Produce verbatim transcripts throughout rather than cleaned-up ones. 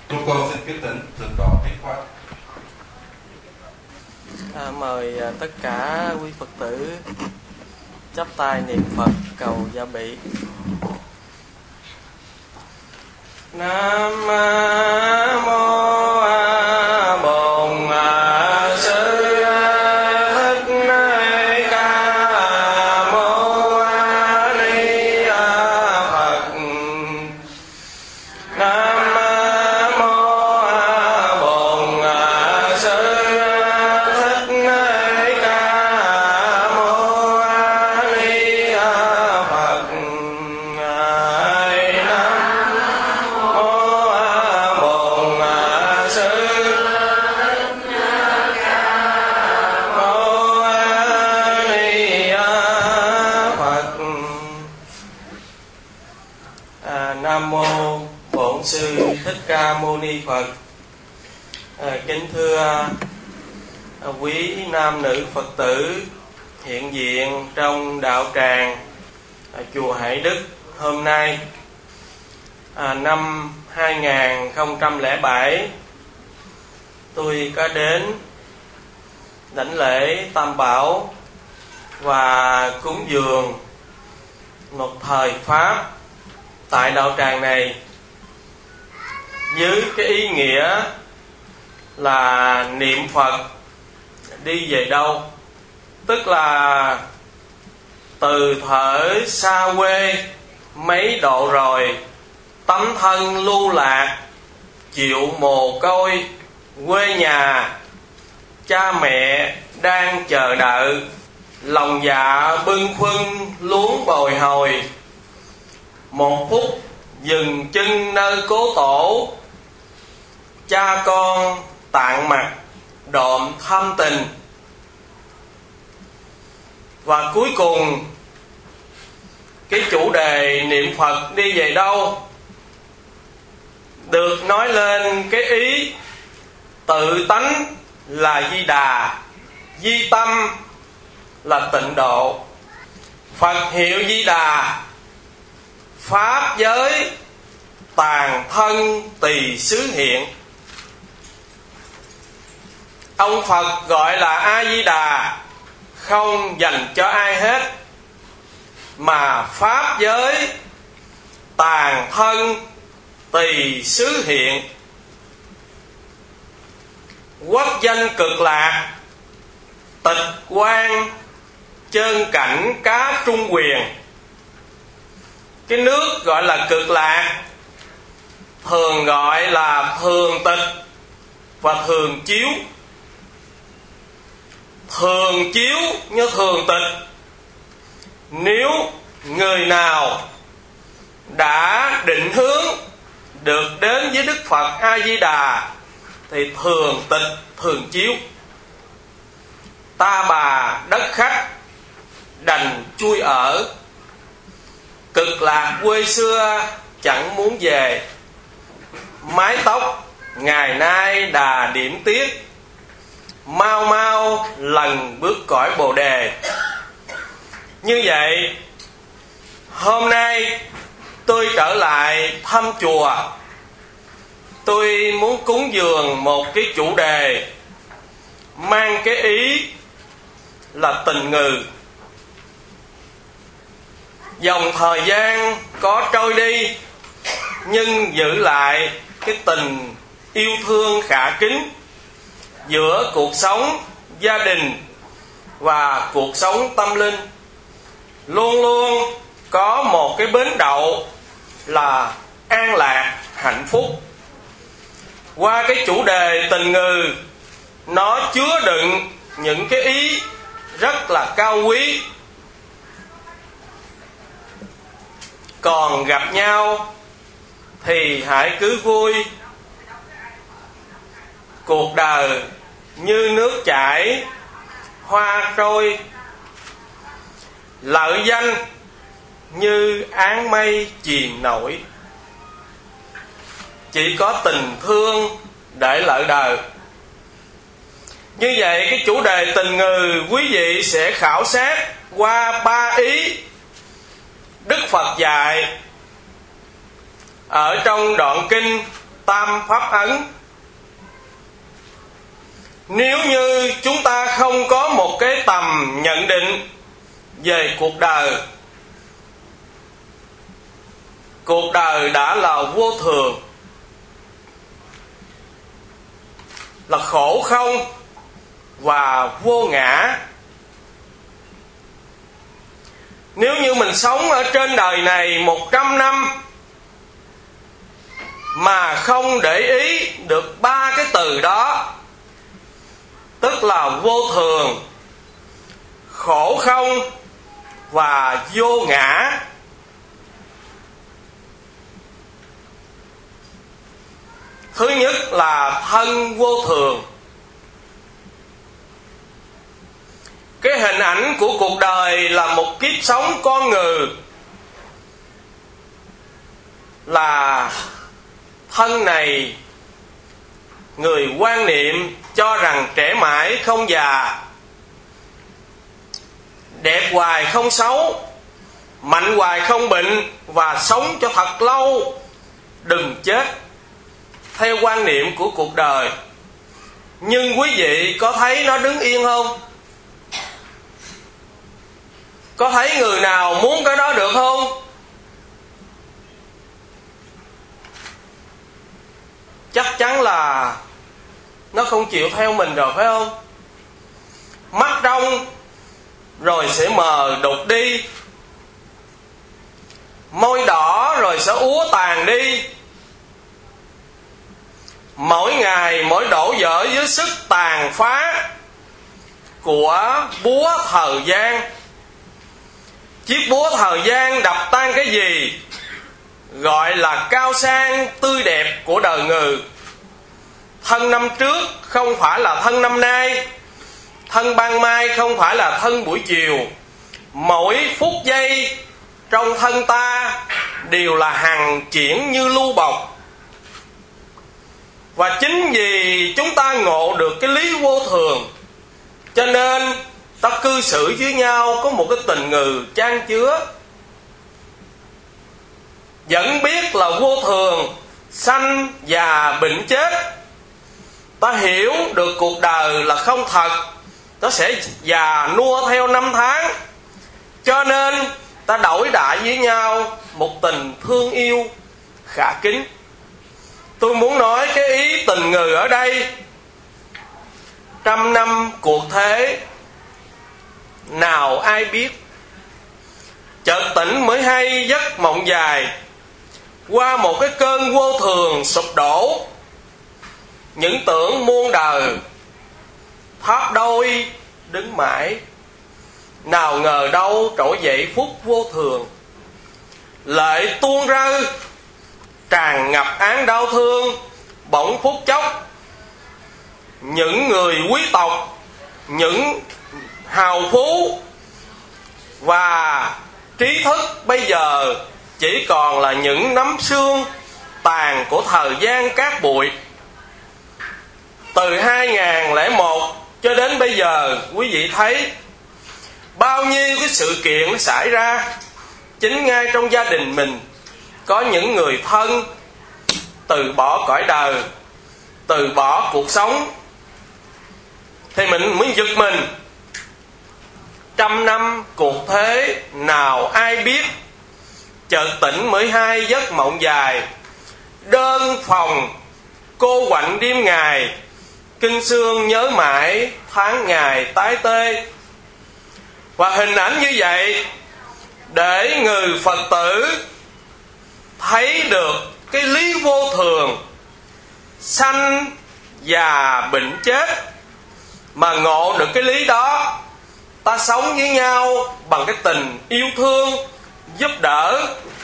Chúng con xin kính thỉnh thượng tọa thuyết pháp. À, mời à, tất cả quý Phật tử chắp tay niệm Phật cầu gia bị. Nam mô Bổn Sư Thích Ca Mâu Ni Phật. Nam Thích Ca Mâu Ni Phật. À, kính thưa à, quý nam nữ Phật tử hiện diện trong đạo tràng à, chùa Hải Đức hôm nay, à, năm hai không không bảy, tôi có đến đảnh lễ Tam Bảo và cúng dường một thời pháp tại đạo tràng này, với cái ý nghĩa là niệm Phật đi về đâu, tức là từ thuở xa quê mấy độ rồi, tấm thân lưu lạc chịu mồ côi quê nhà, cha mẹ đang chờ đợi, lòng dạ bâng khuâng luống bồi hồi. Một phút dừng chân nơi cố tổ, cha con tạng mặt độm thâm tình. Và cuối cùng cái chủ đề niệm Phật đi về đâu được nói lên cái ý tự tánh là Di Đà, di tâm là tịnh độ. Phật hiệu Di Đà, pháp giới tàn thân tỳ xứ hiện. Ông Phật gọi là A Di Đà không dành cho ai hết, mà pháp giới tàn thân tỳ xứ hiện. Quốc danh Cực Lạc, tịch quan chơn cảnh cá trung quyền. Cái nước gọi là Cực Lạc thường gọi là thường tịch và thường chiếu. Thường chiếu như thường tịch, nếu người nào đã định hướng được đến với Đức Phật A Di Đà thì thường tịch thường chiếu. Ta bà đất khách đành chui ở, Cực Lạc quê xưa chẳng muốn về. Mái tóc ngày nay đà điểm tiếc, mau mau lần bước cõi Bồ Đề. Như vậy, hôm nay tôi trở lại thăm chùa. Tôi muốn cúng dường một cái chủ đề mang cái ý là tình ngừ. Dòng thời gian có trôi đi, nhưng giữ lại cái tình yêu thương khả kính giữa cuộc sống gia đình và cuộc sống tâm linh. Luôn luôn có một cái bến đậu là an lạc, hạnh phúc. Qua cái chủ đề tình ngừ, nó chứa đựng những cái ý rất là cao quý. Còn gặp nhau thì hãy cứ vui. Cuộc đời như nước chảy, hoa trôi. Lợi danh như áng mây chìm nổi. Chỉ có tình thương để lợi đời. Như vậy cái chủ đề tình ngừ, quý vị sẽ khảo sát qua ba ý Đức Phật dạy ở trong đoạn kinh tam pháp ấn. Nếu như chúng ta không có một cái tầm nhận định về cuộc đời, cuộc đời đã là vô thường, là khổ không và vô ngã. Nếu như mình sống ở trên đời này một trăm năm mà không để ý được ba cái từ đó, tức là vô thường, khổ không và vô ngã, thứ nhất là thân vô thường. Cái hình ảnh của cuộc đời là một kiếp sống con người, là thân này người quan niệm cho rằng trẻ mãi không già, đẹp hoài không xấu, mạnh hoài không bệnh, và sống cho thật lâu, đừng chết, theo quan niệm của cuộc đời. Nhưng quý vị có thấy nó đứng yên không? Có thấy người nào muốn cái đó được không? Chắc chắn là nó không chịu theo mình rồi, phải không? Mắt trong rồi sẽ mờ đục đi, môi đỏ rồi sẽ úa tàn đi. Mỗi ngày mỗi đổ vỡ dưới sức tàn phá của búa thời gian. Chiếc búa thời gian đập tan cái gì gọi là cao sang tươi đẹp của đời người. Thân năm trước không phải là thân năm nay, thân ban mai không phải là thân buổi chiều. Mỗi phút giây trong thân ta đều là hằng chuyển như lưu bọc. Và chính vì chúng ta ngộ được cái lý vô thường, cho nên ta cư xử với nhau có một cái tình người chan chứa. Vẫn biết là vô thường, sanh già bệnh chết. Ta hiểu được cuộc đời là không thật, nó sẽ già nua theo năm tháng. Cho nên ta đổi đại với nhau một tình thương yêu khả kính. Tôi muốn nói cái ý tình người ở đây, trăm năm cuộc thế nào ai biết. Chợt tỉnh mới hay giấc mộng dài, qua một cái cơn vô thường sụp đổ. Những tưởng muôn đời tháp đôi đứng mãi, nào ngờ đâu trỗi dậy phút vô thường. Lệ tuôn rơi tràn ngập án đau thương, bỗng phút chốc những người quý tộc, những hào phú và trí thức bây giờ chỉ còn là những nắm xương tàn của thời gian cát bụi. Từ hai không không một cho đến bây giờ, quý vị thấy bao nhiêu cái sự kiện nó xảy ra. Chính ngay trong gia đình mình có những người thân từ bỏ cõi đời, từ bỏ cuộc sống, thì mình mới giật mình. Trăm năm cuộc thế nào ai biết, chợt tỉnh mới hay giấc mộng dài. Đơn phòng cô quạnh đêm ngày, kinh xương nhớ mãi tháng ngày tái tê. Và hình ảnh như vậy để người Phật tử thấy được cái lý vô thường, sanh già bệnh chết. Mà ngộ được cái lý đó, ta sống với nhau bằng cái tình yêu thương, giúp đỡ.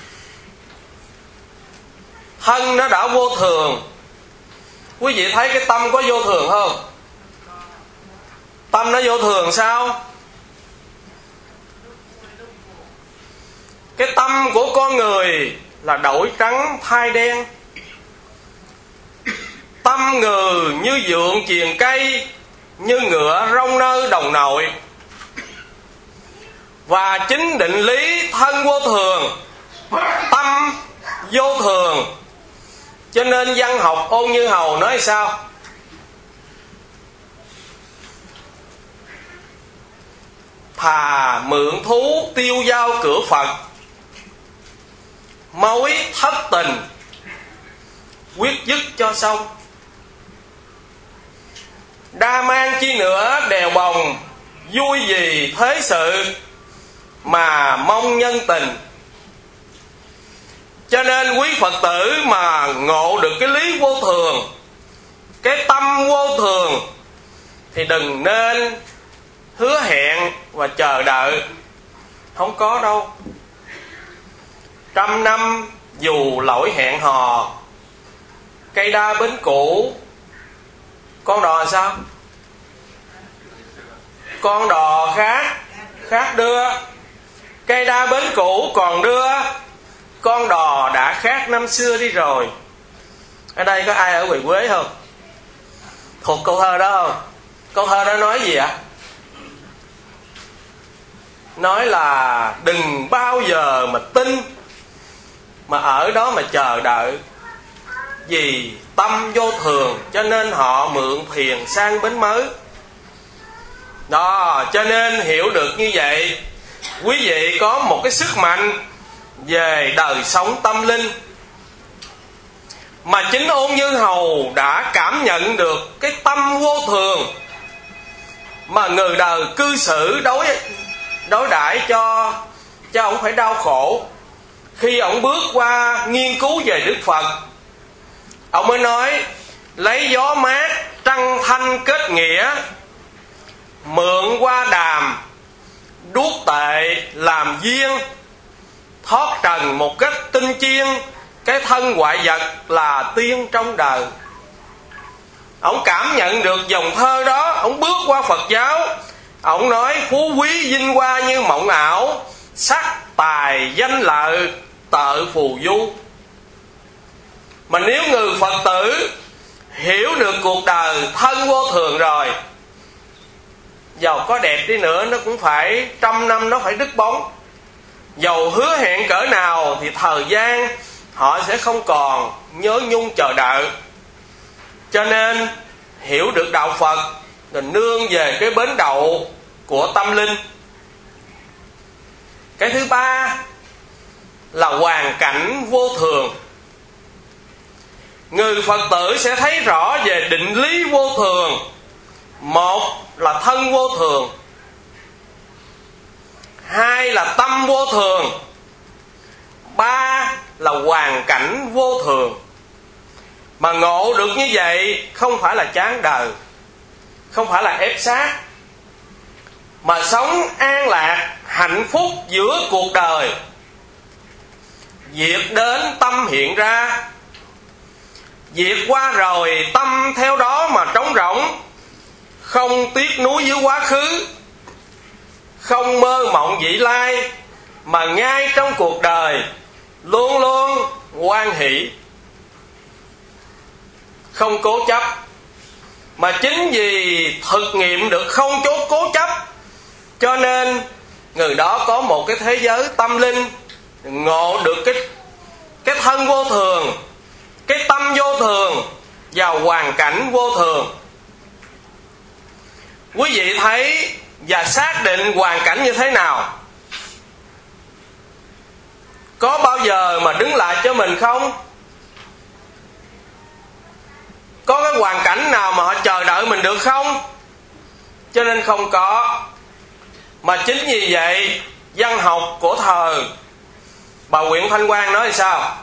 Thân nó đã vô thường, quý vị thấy cái tâm có vô thường không? Tâm nó vô thường sao? Cái tâm của con người là đổi trắng thay đen. Tâm người như vượng triền cây, như ngựa rong nơi đồng nội. Và chính định lý thân vô thường, tâm vô thường, Cho nên văn học Ôn Như Hầu nói sao? Thà mượn thú tiêu dao cửa Phật, mối thất tình quyết dứt cho xong. Đa mang chi nữa đèo bồng, vui gì thế sự mà mong nhân tình. Cho nên quý Phật tử mà ngộ được cái lý vô thường, cái tâm vô thường, thì đừng nên hứa hẹn và chờ đợi. Không có đâu. Trăm năm dù lỗi hẹn hò, cây đa bến cũ. Con đò là sao? Con đò khác, khác đưa. Cây đa bến cũ còn đưa, con đò đã khác năm xưa đi rồi. Ở đây có ai ở Huế Quế không? Thuộc câu thơ đó không? Câu thơ đó nói gì ạ? Nói là đừng bao giờ mà tin, mà ở đó mà chờ đợi. Vì tâm vô thường, cho nên họ mượn thuyền sang bến mới. Đó, cho nên hiểu được như vậy, quý vị có một cái sức mạnh về đời sống tâm linh, mà chính Ôn Như Hầu đã cảm nhận được cái tâm vô thường mà người đời cư xử đối đối đãi cho cho ông phải đau khổ. Khi ông bước qua nghiên cứu về Đức Phật, ông mới nói lấy gió mát trăng thanh kết nghĩa, mượn qua đàm đuốc tệ làm duyên, thoát trần một cách tinh chiên, cái thân ngoại vật là tiên trong đời. Ông cảm nhận được dòng thơ đó, ông bước qua Phật giáo. Ông nói phú quý vinh hoa như mộng ảo, sắc tài danh lợi tợ phù du. Mà nếu người Phật tử hiểu được cuộc đời thân vô thường rồi, dầu có đẹp đi nữa nó cũng phải trăm năm nó phải đứt bóng. Dầu hứa hẹn cỡ nào thì thời gian họ sẽ không còn nhớ nhung chờ đợi. Cho nên hiểu được đạo Phật rồi nương về cái bến đậu của tâm linh. Cái thứ ba là hoàn cảnh vô thường. Người Phật tử sẽ thấy rõ về định lý vô thường. Một là thân vô thường, hai là tâm vô thường, ba là hoàn cảnh vô thường. Mà ngộ được như vậy không phải là chán đời, không phải là ép sát, mà sống an lạc hạnh phúc giữa cuộc đời. Việc đến tâm hiện ra, việc qua rồi tâm theo đó mà trống rỗng, không tiếc nuối với quá khứ, không mơ mộng vị lai, mà ngay trong cuộc đời luôn luôn hoan hỷ, không cố chấp. Mà chính vì thực nghiệm được không chốt cố chấp, cho nên người đó có một cái thế giới tâm linh, ngộ được cái, cái thân vô thường, cái tâm vô thường và hoàn cảnh vô thường. Quý vị thấy và xác định hoàn cảnh như thế nào? Có bao giờ mà đứng lại cho mình không? Có cái hoàn cảnh nào mà họ chờ đợi mình được không? Cho nên không có. Mà chính vì vậy, văn học của thời bà Nguyễn Thanh Quang nói là sao?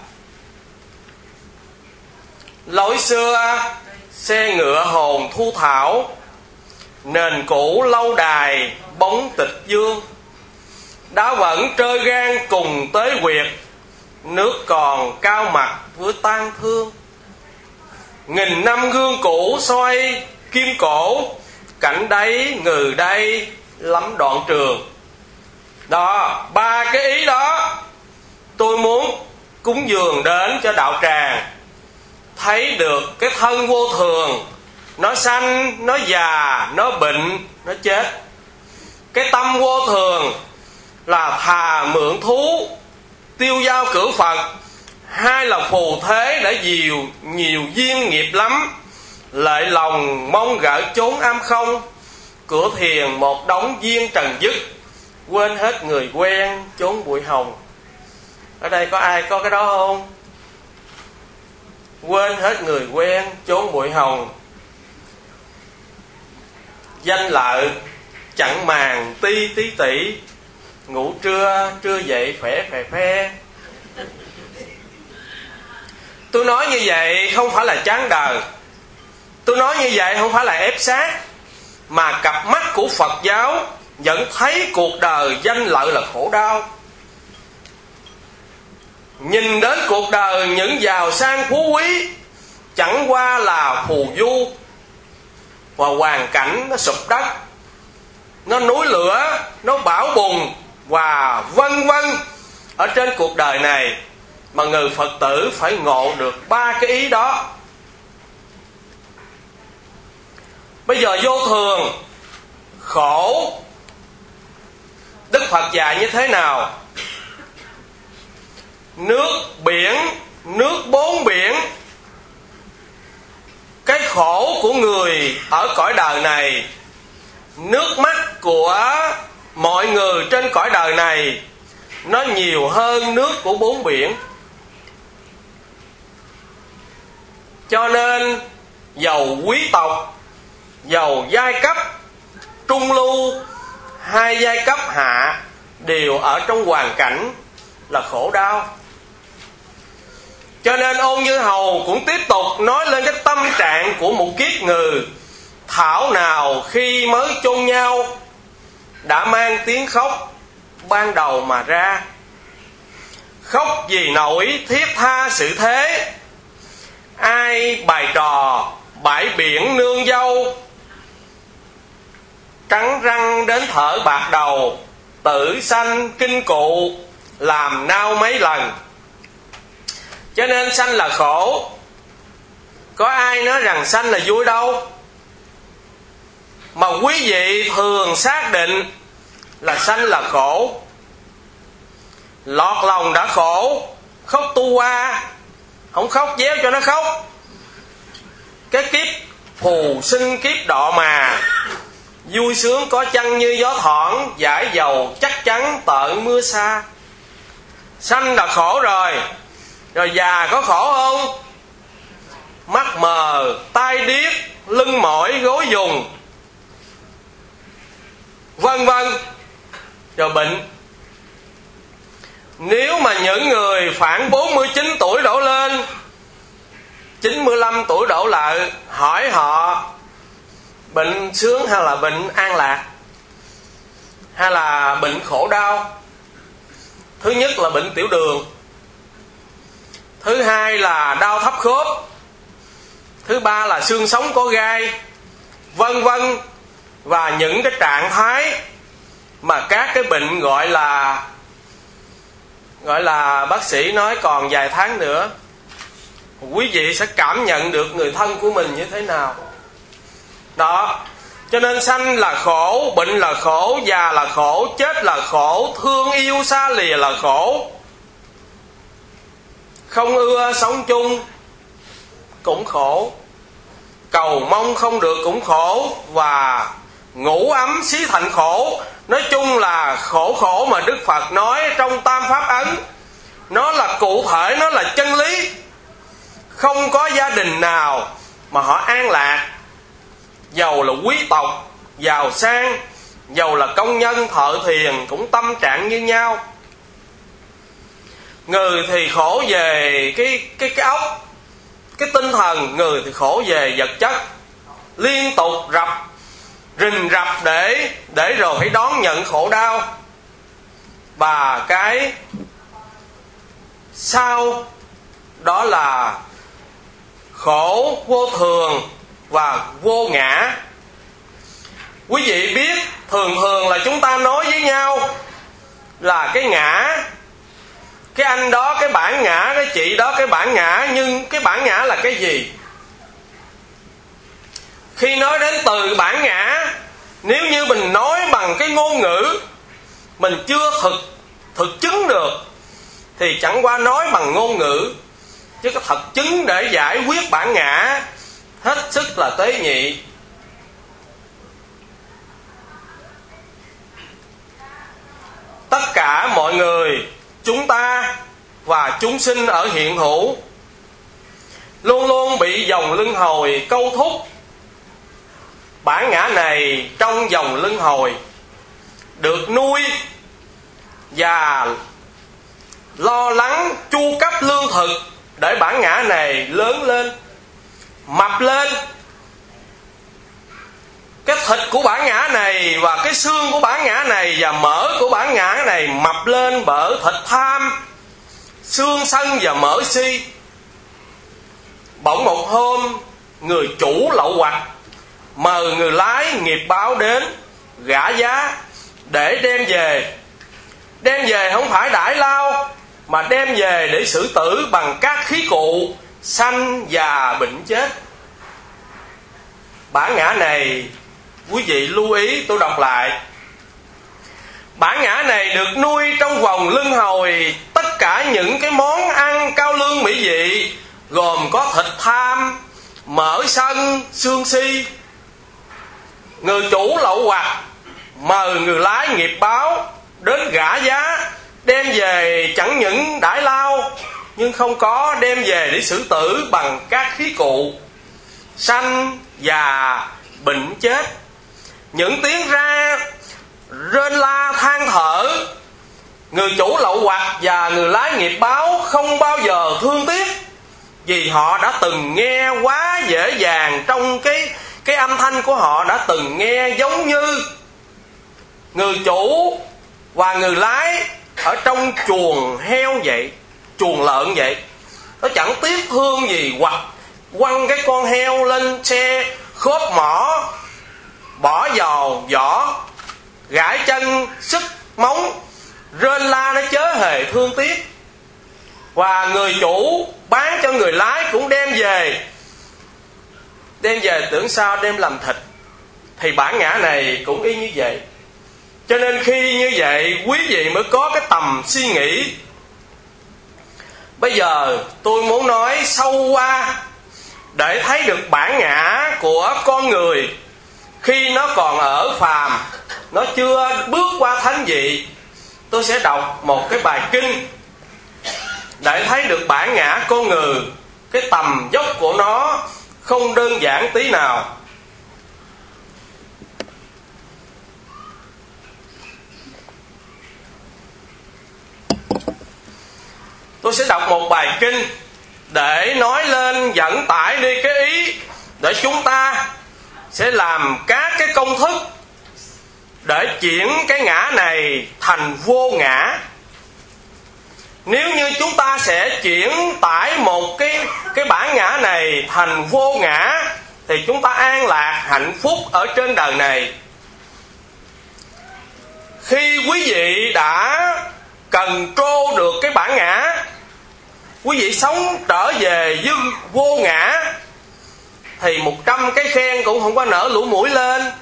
Lối xưa xe ngựa hồn thu thảo, nền cũ lâu đài bóng tịch dương. Đá vẫn trơ gan cùng tới quyệt, nước còn cao mặt với tan thương. Nghìn năm gương cũ xoay kim cổ, cảnh đấy người đây lắm đoạn trường. Đó, ba cái ý đó tôi muốn cúng dường đến cho đạo tràng. Thấy được cái thân vô thường, nó sanh, nó già, nó bệnh, nó chết. Cái tâm vô thường là thà mượn thú tiêu dao cửa Phật, hai là phù thế đã nhiều nhiều duyên nghiệp lắm, lợi lòng mong gỡ chốn am không, cửa thiền một đống duyên trần dứt, quên hết người quen chốn bụi hồng. Ở đây có ai có cái đó không? Quên hết người quen chốn bụi hồng. Danh lợi chẳng màng ti tí tỉ, ngủ trưa trưa dậy khỏe phè phe. Tôi nói như vậy không phải là chán đời, tôi nói như vậy không phải là ép sát, mà cặp mắt của Phật giáo vẫn thấy cuộc đời danh lợi là khổ đau. Nhìn đến cuộc đời những giàu sang phú quý chẳng qua là phù du, và hoàn cảnh nó sụp đất, nó núi lửa, nó bão bùng, và vân vân. Ở trên cuộc đời này mà người Phật tử phải ngộ được ba cái ý đó. Bây giờ vô thường, khổ, Đức Phật dạy như thế nào? Nước biển, nước bốn biển. Cái khổ của người ở cõi đời này, nước mắt của mọi người trên cõi đời này, nó nhiều hơn nước của bốn biển. Cho nên giàu quý tộc, giàu giai cấp trung lưu hay giai cấp hạ đều ở trong hoàn cảnh là khổ đau. Cho nên Ôn Như Hầu cũng tiếp tục nói lên cái tâm trạng của một kiếp người. Thảo nào khi mới chôn nhau, đã mang tiếng khóc ban đầu mà ra. Khóc vì nỗi thiết tha sự thế, ai bài trò bãi biển nương dâu. Trắng răng đến thở bạc đầu, tử sanh kinh cụ làm nao mấy lần. Cho nên sanh là khổ. Có ai nói rằng sanh là vui đâu. Mà quý vị thường xác định là sanh là khổ. Lọt lòng đã khổ, khóc tu qua, không khóc déo cho nó khóc. Cái kiếp phù sinh kiếp đọ mà, vui sướng có chăng như gió thoảng, giải dầu chắc chắn tợn mưa xa. Sanh là khổ rồi. Rồi già có khổ không? Mắt mờ, tai điếc, lưng mỏi, gối dùng, vân vân. Rồi bệnh. Nếu mà những người khoảng bốn mươi chín tuổi đổ lên, chín mươi lăm tuổi đổ lại, hỏi họ bệnh sướng hay là bệnh an lạc, hay là bệnh khổ đau? Thứ nhất là bệnh tiểu đường, thứ hai là đau thấp khớp, thứ ba là xương sống có gai, vân vân. Và những cái trạng thái mà các cái bệnh gọi là gọi là bác sĩ nói còn vài tháng nữa, quý vị sẽ cảm nhận được người thân của mình như thế nào. Đó. Cho nên sanh là khổ, bệnh là khổ, già là khổ, chết là khổ, thương yêu xa lìa là khổ, không ưa sống chung cũng khổ, cầu mong không được cũng khổ, và ngủ ấm xí thành khổ. Nói chung là khổ khổ mà Đức Phật nói trong Tam Pháp Ấn, nó là cụ thể, nó là chân lý. Không có gia đình nào mà họ an lạc. Dầu là quý tộc, giàu sang, dầu là công nhân, thợ thiền, cũng tâm trạng như nhau. Người thì khổ về cái, cái, cái óc, cái tinh thần. Người thì khổ về vật chất, liên tục rập rình rập để để rồi phải đón nhận khổ đau. Và cái sau đó là khổ vô thường và vô ngã. Quý vị biết thường thường là chúng ta nói với nhau là cái ngã, cái anh đó cái bản ngã, cái chị đó cái bản ngã. Nhưng cái bản ngã là cái gì? Khi nói đến từ bản ngã, nếu như mình nói bằng cái ngôn ngữ mình chưa thực thực chứng được, thì chẳng qua nói bằng ngôn ngữ, chứ có thật chứng để giải quyết bản ngã hết sức là tế nhị. Tất cả mọi người, chúng ta và chúng sinh ở hiện hữu luôn luôn bị dòng luân hồi câu thúc. Bản ngã này trong dòng luân hồi được nuôi và lo lắng chu cấp lương thực để bản ngã này lớn lên, mập lên. Cái thịt của bản ngã này và cái xương của bản ngã này và mỡ của bản ngã này mập lên bởi thịt tham, xương sân và mỡ si. Bỗng một hôm, người chủ lậu hoặc mời người lái nghiệp báo đến gả giá để đem về. Đem về không phải đãi lao, mà đem về để xử tử bằng các khí cụ sanh già bệnh chết. Bản ngã này, quý vị lưu ý tôi đọc lại. Bản ngã này được nuôi trong vòng luân hồi tất cả những cái món ăn cao lương mỹ vị, gồm có thịt tham, mỡ sân, xương si. Người chủ lậu hoặc mời người lái nghiệp báo đến gả giá, đem về chẳng những đãi lao, nhưng không có đem về để xử tử bằng các khí cụ sanh già bệnh chết. Những tiếng ra rên la than thở, người chủ lậu hoặc và người lái nghiệp báo không bao giờ thương tiếc, vì họ đã từng nghe quá dễ dàng. Trong cái, cái âm thanh của họ đã từng nghe giống như người chủ và người lái ở trong chuồng heo vậy, chuồng lợn vậy. Nó chẳng tiếc thương gì, hoặc quăng cái con heo lên xe, khốp mỏ, bỏ vào vỏ, gãi chân, sức móng, rên la nó chớ hề thương tiếc. Và người chủ bán cho người lái cũng đem về. Đem về tưởng sao đem làm thịt. Thì bản ngã này cũng y như vậy. Cho nên khi như vậy, quý vị mới có cái tầm suy nghĩ. Bây giờ tôi muốn nói sâu qua để thấy được bản ngã của con người khi nó còn ở phàm, nó chưa bước qua thánh vị. Tôi sẽ đọc một cái bài kinh để thấy được bản ngã con người, cái tầm dốc của nó không đơn giản tí nào. Tôi sẽ đọc một bài kinh để nói lên, dẫn tải đi cái ý, để chúng ta sẽ làm các cái công thức để chuyển cái ngã này thành vô ngã. Nếu như chúng ta sẽ chuyển tải một cái, cái bản ngã này thành vô ngã, thì chúng ta an lạc hạnh phúc ở trên đời này. Khi quý vị đã cần trô được cái bản ngã, quý vị sống trở về với vô ngã, thì một trăm cái khen cũng không có nở lũ mũi lên,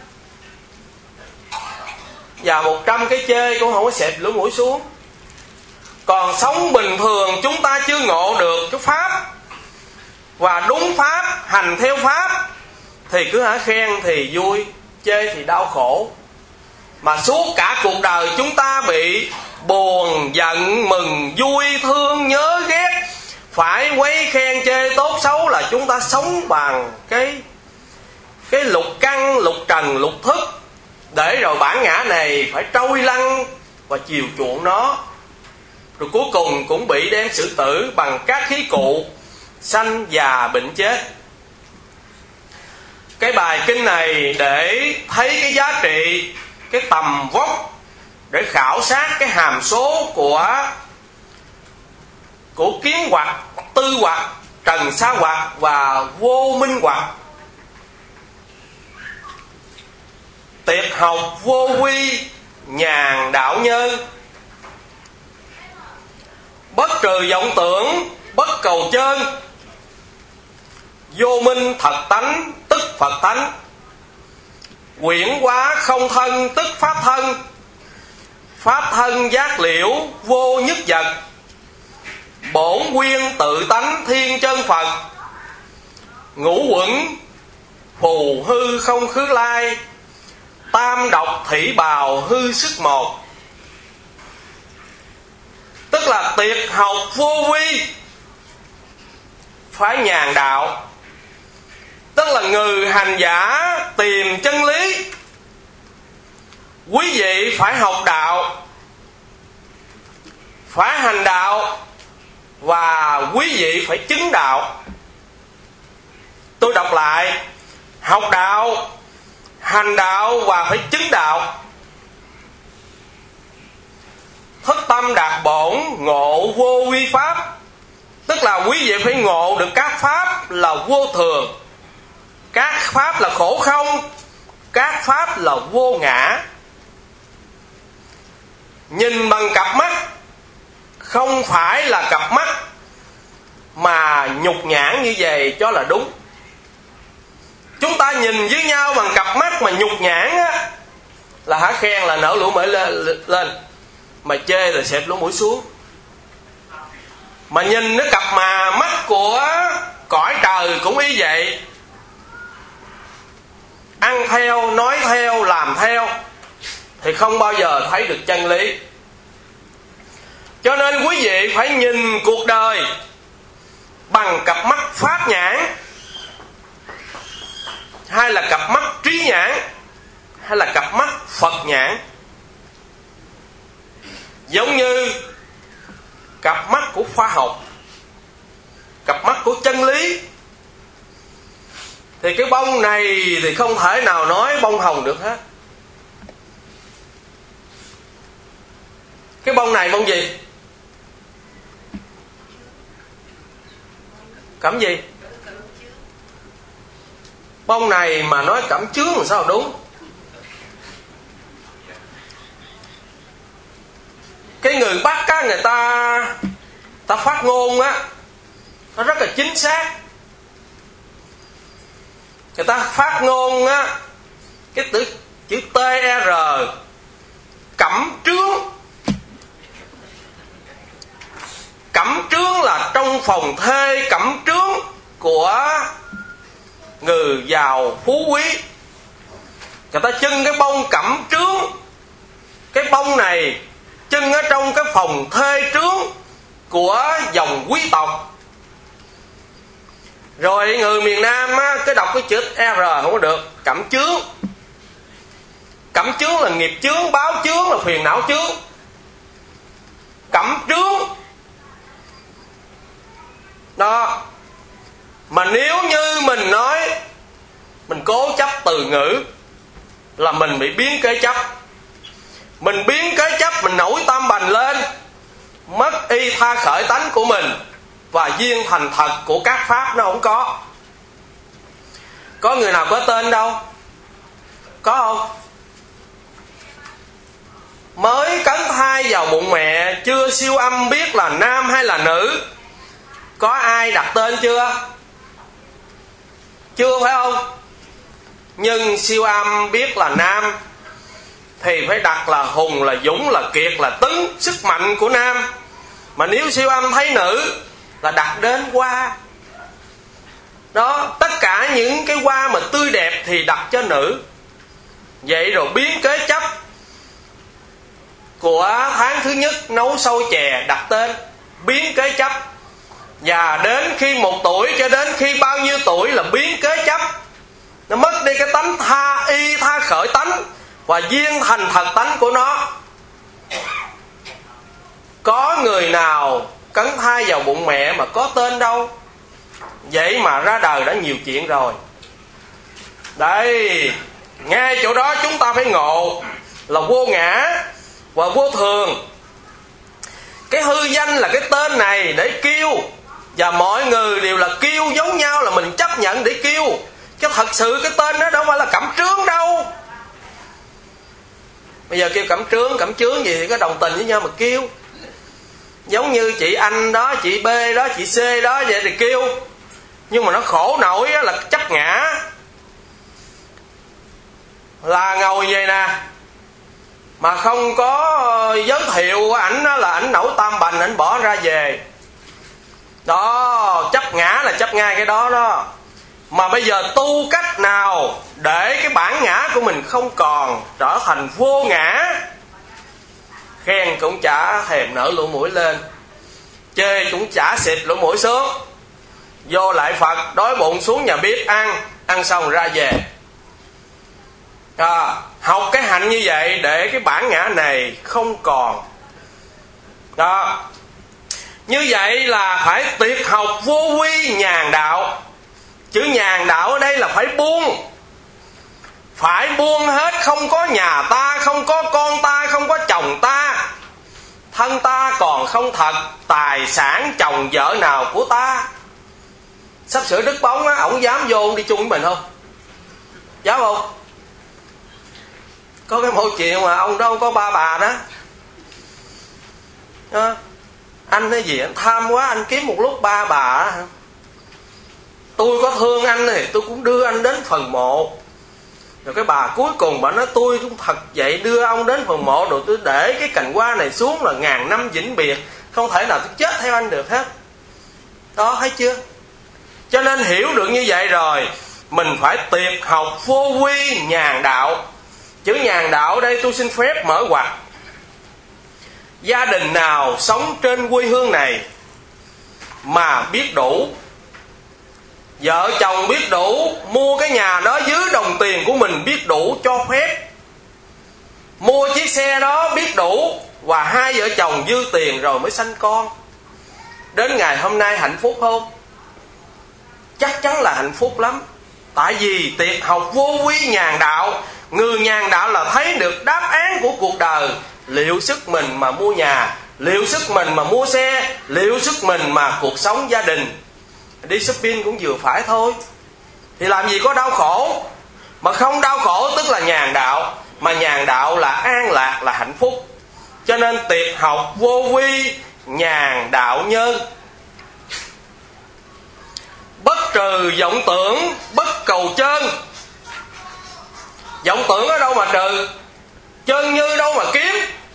và một trăm cái chê cũng không có xẹp lũ mũi xuống. Còn sống bình thường chúng ta chưa ngộ được cái pháp và đúng pháp, hành theo pháp, thì cứ hả khen thì vui, chê thì đau khổ. Mà suốt cả cuộc đời chúng ta bị buồn, giận, mừng, vui, thương, nhớ, ghét, phải quấy khen chê tốt xấu, là chúng ta sống bằng cái cái lục căn, lục trần, lục thức, để rồi bản ngã này phải trôi lăn và chiều chuộng nó, rồi cuối cùng cũng bị đem xử tử bằng các khí cụ sanh già bệnh chết. Cái bài kinh này để thấy cái giá trị, cái tầm vóc, để khảo sát cái hàm số của của kiến hoặc, tư hoặc, trần sa hoặc và vô minh hoặc. Tiệt học vô quy, nhàn đạo nhân. Bất trừ vọng tưởng, bất cầu chân. Vô minh thật tánh, tức Phật tánh. Quyển hóa không thân, tức pháp thân. Pháp thân giác liễu, vô nhất vật. bổn nguyên tự tánh thiên chân Phật, ngũ quẩn phù hư không khứ lai, tam độc thủy bào hư sức một. Tức là tuyệt học vô vi phái nhàn đạo, tức là người hành giả tìm chân lý. Quý vị phải học đạo, phải hành đạo, và quý vị phải chứng đạo. Tôi đọc lại: học đạo, hành đạo và phải chứng đạo. Thức tâm đạt bổn, ngộ vô vi pháp. Tức là quý vị phải ngộ được các pháp là vô thường, các pháp là khổ không, các pháp là vô ngã. Nhìn bằng cặp mắt không phải là cặp mắt mà nhục nhãn như vậy cho là đúng. Chúng ta nhìn với nhau bằng cặp mắt mà nhục nhãn á, là hả khen là nở lỗ mũi lên, lên mà chê là xẹp lỗ mũi xuống. Mà nhìn nó cặp mà mắt của cõi trời cũng y vậy, ăn theo, nói theo, làm theo thì không bao giờ thấy được chân lý. Cho nên quý vị phải nhìn cuộc đời bằng cặp mắt pháp nhãn, hay là cặp mắt trí nhãn, hay là cặp mắt Phật nhãn. Giống như cặp mắt của khoa học, cặp mắt của chân lý, thì cái bông này thì không thể nào nói bông hồng được hết. Cái bông này bông gì? Cẩm gì? Bông này mà nói cẩm chướng làm sao đúng. Cái người Bắc á, người ta ta phát ngôn á, nó rất là chính xác. Người ta phát ngôn á, cái từ chữ tê rờ, cẩm trướng. Cẩm trướng là trong phòng thê cẩm trướng của người giàu phú quý. Người ta trưng cái bông cẩm trướng, cái bông này trưng ở trong cái phòng thê trướng của dòng quý tộc. Rồi người miền Nam á, cái đọc cái chữ R không có được, cẩm chướng. Cẩm chướng là nghiệp chướng, báo chướng là phiền não chướng. Cẩm trướng đó. Mà nếu như mình nói, mình cố chấp từ ngữ, là mình bị biến kế chấp. Mình biến kế chấp, mình nổi tam bành lên, mất y tha khởi tánh của mình, và duyên thành thật của các pháp nó không có. Có người nào có tên đâu? Có không? Mới cấn thai vào bụng mẹ, chưa siêu âm biết là nam hay là nữ, có ai đặt tên chưa? Chưa, phải không? Nhưng siêu âm biết là nam thì phải đặt là Hùng, là Dũng, là Kiệt, là Tấn, sức mạnh của nam. Mà nếu siêu âm thấy nữ là đặt đến Hoa. Đó, tất cả những cái hoa mà tươi đẹp thì đặt cho nữ. Vậy rồi biến kế chấp của tháng thứ nhất nấu sôi chè đặt tên, biến kế chấp. Và đến khi một tuổi cho đến khi bao nhiêu tuổi là biến kế chấp. Nó mất đi cái tánh tha y tha khởi tánh và duyên thành thật tánh của nó. Có người nào cấn thai vào bụng mẹ mà có tên đâu. Vậy mà ra đời đã nhiều chuyện rồi. Đây, ngay chỗ đó chúng ta phải ngộ là vô ngã và vô thường. Cái hư danh là cái tên này để kêu, và mọi người đều là kêu giống nhau, là mình chấp nhận để kêu. Chứ thật sự cái tên đó đâu phải là cẩm trướng đâu. Bây giờ kêu cẩm trướng, cẩm trướng gì thì có đồng tình với nhau mà kêu. Giống như chị Anh đó, chị B đó, chị C đó, vậy thì kêu. Nhưng mà nó khổ nổi là chấp ngã. Là ngồi vậy nè, mà không có giới thiệu ảnh là ảnh nổi tam bành, ảnh bỏ ra về. Đó, chấp ngã là chấp ngay cái đó đó. Mà bây giờ tu cách nào để cái bản ngã của mình không còn, trở thành vô ngã? Khen cũng chả thèm nở lỗ mũi lên, chê cũng chả xịt lỗ mũi xuống. Vô lại Phật, đói bụng xuống nhà bếp ăn, ăn xong ra về. À, học cái hạnh như vậy để cái bản ngã này không còn. Đó. Như vậy là phải tuyệt học vô vi nhàn đạo. Chữ nhàn đạo ở đây là phải buông. Phải buông hết, không có nhà ta, không có con ta, không có chồng ta. Thân ta còn không thật, tài sản chồng vợ nào của ta. Sắp sửa đứt bóng á, ổng dám vô đi chung với mình không? Dám không? Có cái mẫu chuyện mà ông đó ông có ba bà đó. À, anh cái gì anh tham quá, anh kiếm một lúc ba bà. Tôi có thương anh thì tôi cũng đưa anh đến phần mộ. Rồi cái bà cuối cùng bà nói tôi cũng thật vậy, đưa ông đến phần mộ rồi tôi để cái cành hoa này xuống là ngàn năm vĩnh biệt, không thể nào tôi chết theo anh được hết. Đó, thấy chưa? Cho nên hiểu được như vậy rồi, mình phải tuyệt học vô vi nhàn đạo. Chữ nhàn đạo ở đây tôi xin phép mở ngoặc. Gia đình nào sống trên quê hương này mà biết đủ, vợ chồng biết đủ, mua cái nhà đó dưới đồng tiền của mình biết đủ cho phép, mua chiếc xe đó biết đủ, và hai vợ chồng dư tiền rồi mới sanh con, đến ngày hôm nay hạnh phúc không? Chắc chắn là hạnh phúc lắm. Tại vì tuyệt học vô vi nhàn đạo. Người nhàn đạo là thấy được đáp án của cuộc đời. Liệu sức mình mà mua nhà, liệu sức mình mà mua xe, liệu sức mình mà cuộc sống gia đình. Đi shopping cũng vừa phải thôi. Thì làm gì có đau khổ. Mà không đau khổ tức là nhàn đạo. Mà nhàn đạo là an lạc, là hạnh phúc. Cho nên tuyệt học vô vi nhàn đạo nhân. Bất trừ vọng tưởng, bất cầu chân. Vọng tưởng ở đâu mà trừ, chân như đâu mà kiếm.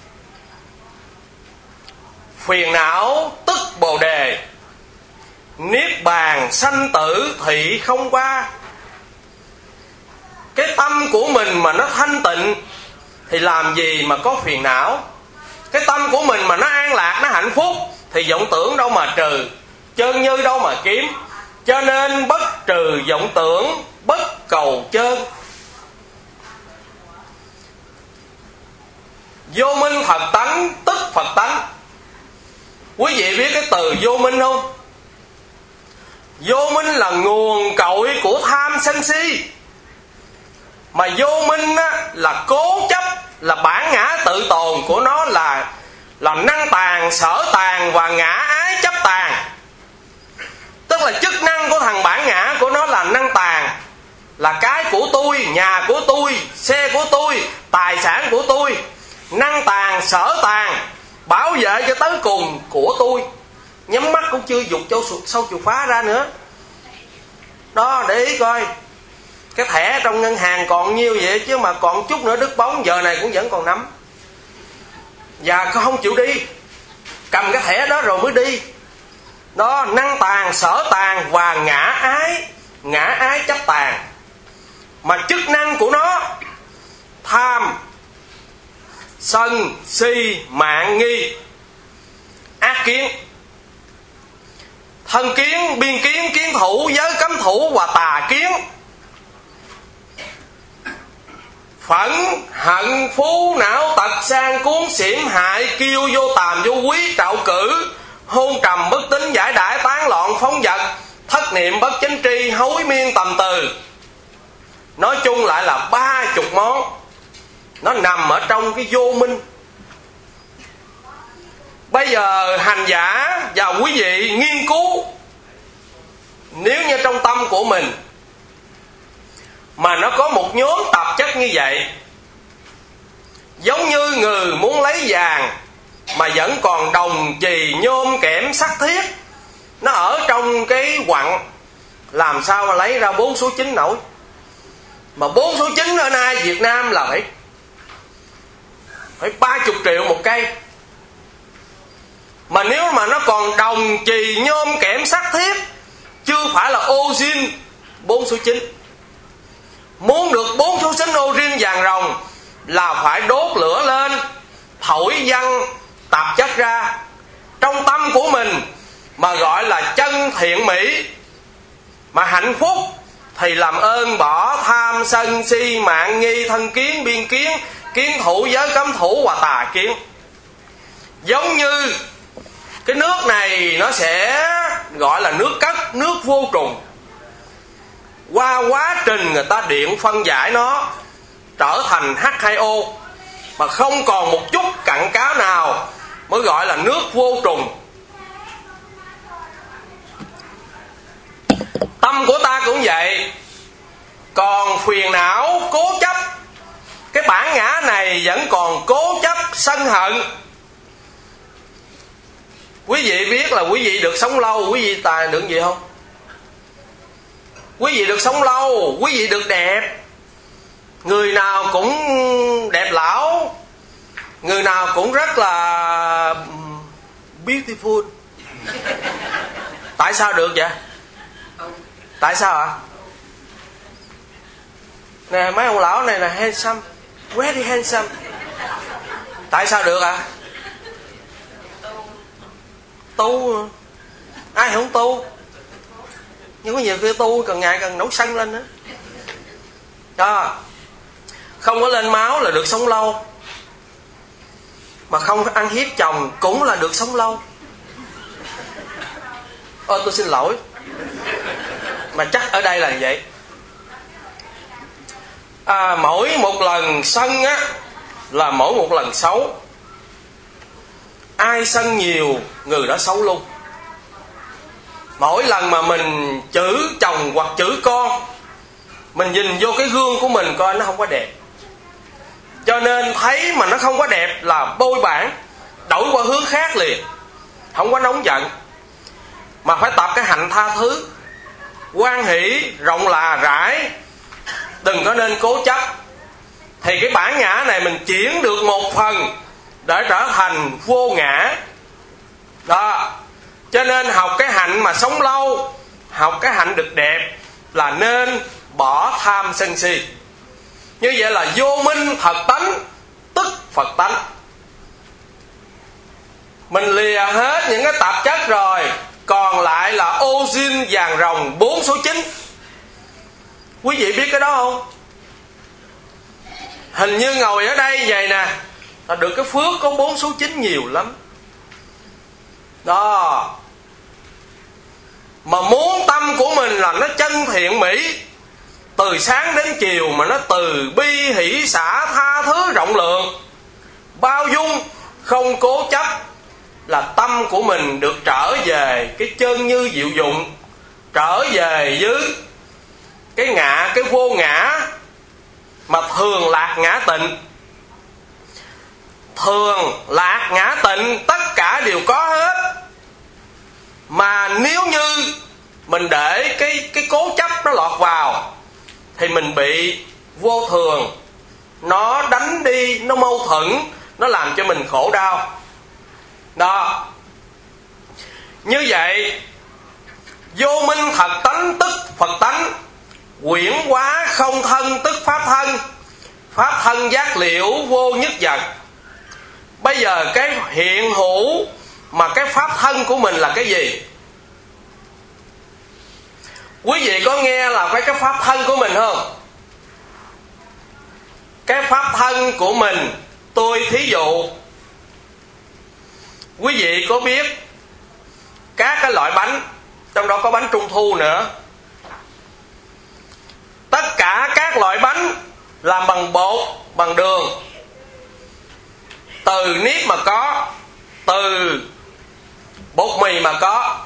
Phiền não tức bồ đề, niết bàn sanh tử thị không qua. Cái tâm của mình mà nó thanh tịnh thì làm gì mà có phiền não. Cái tâm của mình mà nó an lạc, nó hạnh phúc thì vọng tưởng đâu mà trừ, chân như đâu mà kiếm. Cho nên bất trừ vọng tưởng, bất cầu chân. Vô minh Phật tánh tức Phật tánh. Quý vị biết cái từ vô minh không? Vô minh là nguồn cội của tham sân si. Mà vô minh á, là cố chấp, là bản ngã tự tồn của nó, là là năng tàn, sở tàn và ngã ái chấp tàn. Tức là chức năng của thằng bản ngã của nó là năng tàn, là cái của tôi, nhà của tôi, xe của tôi, tài sản của tôi. Năng tàn, sở tàn, bảo vệ cho tới cùng của tôi. Nhắm mắt cũng chưa dục châu sâu chù phá ra nữa. Đó, để ý coi. Cái thẻ trong ngân hàng còn nhiêu vậy chứ mà còn chút nữa đứt bóng, giờ này cũng vẫn còn nắm. Và không chịu đi, cầm cái thẻ đó rồi mới đi. Đó, năng tàn, sở tàn và ngã ái. Ngã ái chấp tàn. Mà chức năng của nó tham, sân, si, mạng, nghi, ác kiến, thân kiến, biên kiến, kiến thủ, giới cấm thủ và tà kiến. Phẫn, hận, phú, não tật, sang cuốn, xỉm, hại, kiêu, vô tàm, vô quý, trạo cử, hôn trầm, bất tín, giải đãi, tán loạn, phóng dật, thất niệm, bất chánh tri, hối miên, tầm từ. Nói chung lại là ba chục món. Nó nằm ở trong cái vô minh. Bây giờ hành giả và quý vị nghiên cứu. Nếu như trong tâm của mình mà nó có một nhóm tạp chất như vậy, giống như người muốn lấy vàng mà vẫn còn đồng, chì, nhôm, kẽm, sắt thiết, nó ở trong cái quặng, làm sao mà lấy ra bốn số chín nổi. Mà bốn số chín ở nay Việt Nam là phải phải ba chục triệu một cây. Mà nếu mà nó còn đồng chì nhôm kẽm sắt thép, chưa phải là oxin bốn số chín. Muốn được bốn số chín oxin vàng ròng là phải đốt lửa lên, thổi văng tạp chất ra trong tâm của mình, mà gọi là chân thiện mỹ. Mà hạnh phúc thì làm ơn bỏ tham sân si mạng nghi thân kiến biên kiến, kiến thủ giới cấm thủ và tà kiến. Giống như cái nước này nó sẽ gọi là nước cất, nước vô trùng. Qua quá trình người ta điện phân giải nó trở thành H hai O, mà không còn một chút cặn cá nào, mới gọi là nước vô trùng. Tâm của ta cũng vậy. Còn phiền não cố chấp, cái bản ngã này vẫn còn cố chấp sân hận. Quý vị biết là quý vị được sống lâu, quý vị tài được gì không? Quý vị được sống lâu, quý vị được đẹp. Người nào cũng đẹp lão, người nào cũng rất là beautiful. Tại sao được vậy? Tại sao ạ? Nè mấy ông lão này là handsome, very handsome. Tại sao được ạ? Tu, ai không tu? Nhưng có nhiều khi tu càng ngày càng nổi sân lên nữa. Đó. Không có lên máu là được sống lâu, mà không ăn hiếp chồng cũng là được sống lâu. Ôi tôi xin lỗi, mà chắc ở đây là vậy. À, mỗi một lần sân á là mỗi một lần xấu. Ai sân nhiều người đó xấu luôn. Mỗi lần mà mình chửi chồng hoặc chửi con, mình nhìn vô cái gương của mình coi nó không có đẹp, cho nên thấy mà nó không có đẹp là bôi bảng, đổi qua hướng khác liền. Không có nóng giận, mà phải tập cái hạnh tha thứ, hoan hỷ, rộng là rãi, đừng có nên cố chấp. Thì cái bản ngã này mình chuyển được một phần để trở thành vô ngã. Đó. Cho nên học cái hạnh mà sống lâu, học cái hạnh được đẹp là nên bỏ tham sân si. Như vậy là vô minh thật tánh, tức Phật tánh. Mình lìa hết những cái tạp chất rồi, còn lại là oxin vàng ròng bốn số chín. Quý vị biết cái đó không? Hình như ngồi ở đây vậy nè, là được cái phước có bốn số chín nhiều lắm. Đó. Mà muốn tâm của mình là nó chân thiện mỹ, từ sáng đến chiều mà nó từ bi hỷ xả tha thứ rộng lượng, bao dung, không cố chấp, là tâm của mình được trở về cái chân như diệu dụng, trở về với cái ngã, cái vô ngã, mà thường lạc ngã tịnh. Thường lạc ngã tịnh tất cả đều có hết. Mà nếu như mình để cái, cái cố chấp nó lọt vào thì mình bị vô thường, nó đánh đi, nó mâu thuẫn, nó làm cho mình khổ đau. Đó. Như vậy vô minh thật tánh tức Phật tánh, quyển hóa không thân tức pháp thân, pháp thân giác liễu vô nhất vật. Bây giờ cái hiện hữu mà cái pháp thân của mình là cái gì? Quý vị có nghe là cái cái pháp thân của mình không? Cái pháp thân của mình, tôi thí dụ, quý vị có biết các cái loại bánh, trong đó có bánh trung thu nữa. Tất cả các loại bánh làm bằng bột, bằng đường. Từ nếp mà có, từ bột mì mà có.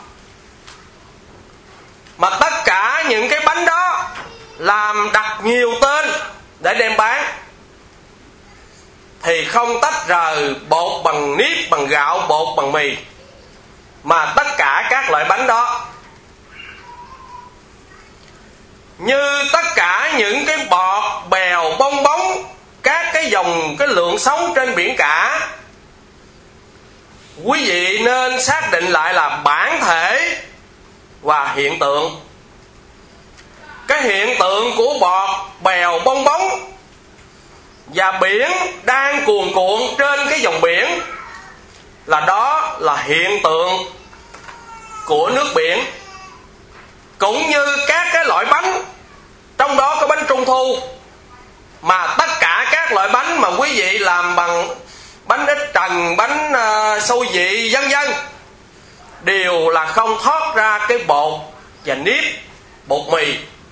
Mà tất cả những cái bánh đó làm đặt nhiều tên để đem bán, thì không tách rời bột bằng nếp, bằng gạo, bột bằng mì, mà tất cả các loại bánh đó. Như tất cả những cái bọt, bèo, bong bóng, các cái dòng, cái lượng sống trên biển cả quý vị nên xác định lại là bản thể và hiện tượng. Cái hiện tượng của bọt bèo bong bóng và biển đang cuồn cuộn trên cái dòng biển là đó là hiện tượng của nước biển. Cũng như các cái loại bánh, trong đó có bánh trung thu, mà tất cả các loại bánh mà quý vị làm bằng bánh ít trần, bánh uh, xôi vị vân vân, đều là không thoát ra cái bột và nếp bột mì.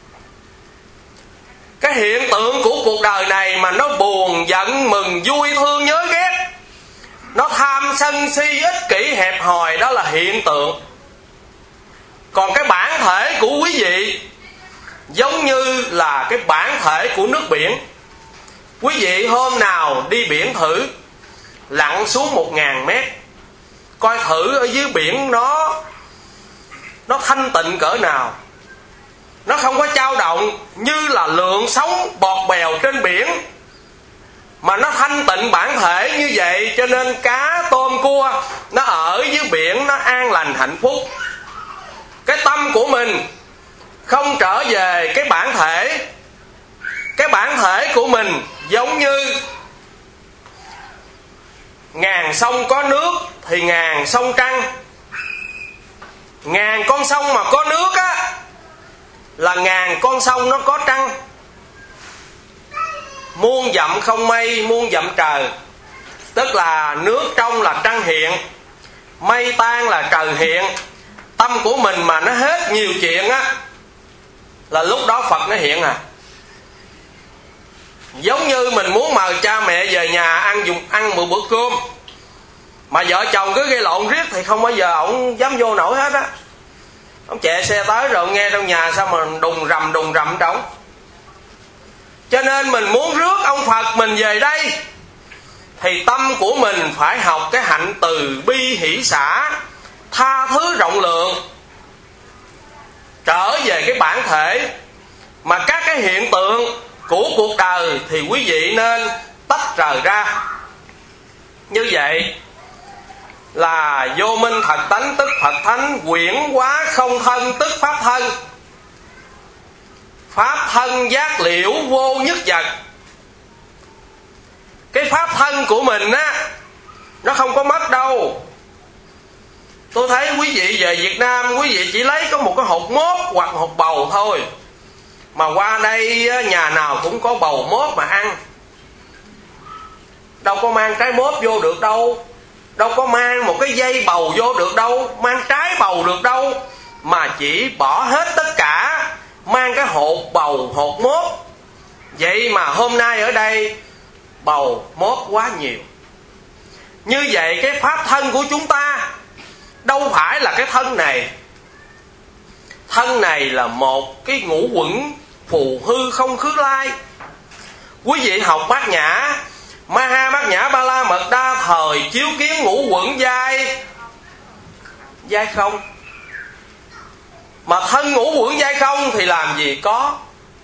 Cái hiện tượng của cuộc đời này mà nó buồn, giận, mừng, vui, thương, nhớ, ghét, nó tham, sân, si, ích kỷ, hẹp hòi, đó là hiện tượng. Còn cái bản thể của quý vị giống như là cái bản thể của nước biển. Quý vị hôm nào đi biển thử, lặn xuống một ngàn mét, coi thử ở dưới biển nó Nó thanh tịnh cỡ nào. Nó không có dao động như là lượng sóng bọt bèo trên biển, mà nó thanh tịnh bản thể như vậy. Cho nên cá, tôm, cua nó ở dưới biển, nó an lành hạnh phúc. Cái tâm của mình không trở về cái bản thể. Cái bản thể của mình giống như ngàn sông có nước thì ngàn sông trăng. Ngàn con sông mà có nước á là ngàn con sông nó có trăng. Muôn dặm không mây, muôn dặm trời. Tức là nước trong là trăng hiện, mây tan là trời hiện. Tâm của mình mà nó hết nhiều chuyện á là lúc đó Phật nó hiện à. Giống như mình muốn mời cha mẹ về nhà ăn dùng ăn một bữa cơm, mà vợ chồng cứ gây lộn riết thì không bao giờ ổng dám vô nổi hết á. Ông chạy xe tới rồi nghe trong nhà sao mà đùng rầm đùng rầm trống. Cho nên mình muốn rước ông Phật mình về đây thì tâm của mình phải học cái hạnh từ bi hỷ xả, tha thứ rộng lượng, trở về cái bản thể. Mà các cái hiện tượng của cuộc đời thì quý vị nên tách rời ra. Như vậy là vô minh thật tánh tức Phật thánh, quyển hóa không thân tức pháp thân, pháp thân giác liễu vô nhất vật. Cái pháp thân của mình á nó không có mất đâu. Tôi thấy quý vị về Việt Nam, quý vị chỉ lấy có một cái hột mốt hoặc hột bầu thôi, mà qua đây nhà nào cũng có bầu mốt mà ăn. Đâu có mang trái mốt vô được đâu, đâu có mang một cái dây bầu vô được đâu, mang trái bầu được đâu, mà chỉ bỏ hết tất cả, mang cái hột bầu hột mốt. Vậy mà hôm nay ở đây bầu mốt quá nhiều. Như vậy cái pháp thân của chúng ta đâu phải là cái thân này. Thân này là một cái ngũ uẩn phù hư không khứ lai. Quý vị học Bát Nhã, Maha Bát Nhã Ba La Mật Đa thời chiếu kiến ngũ uẩn giai giai không. Mà thân ngũ uẩn giai không thì làm gì có.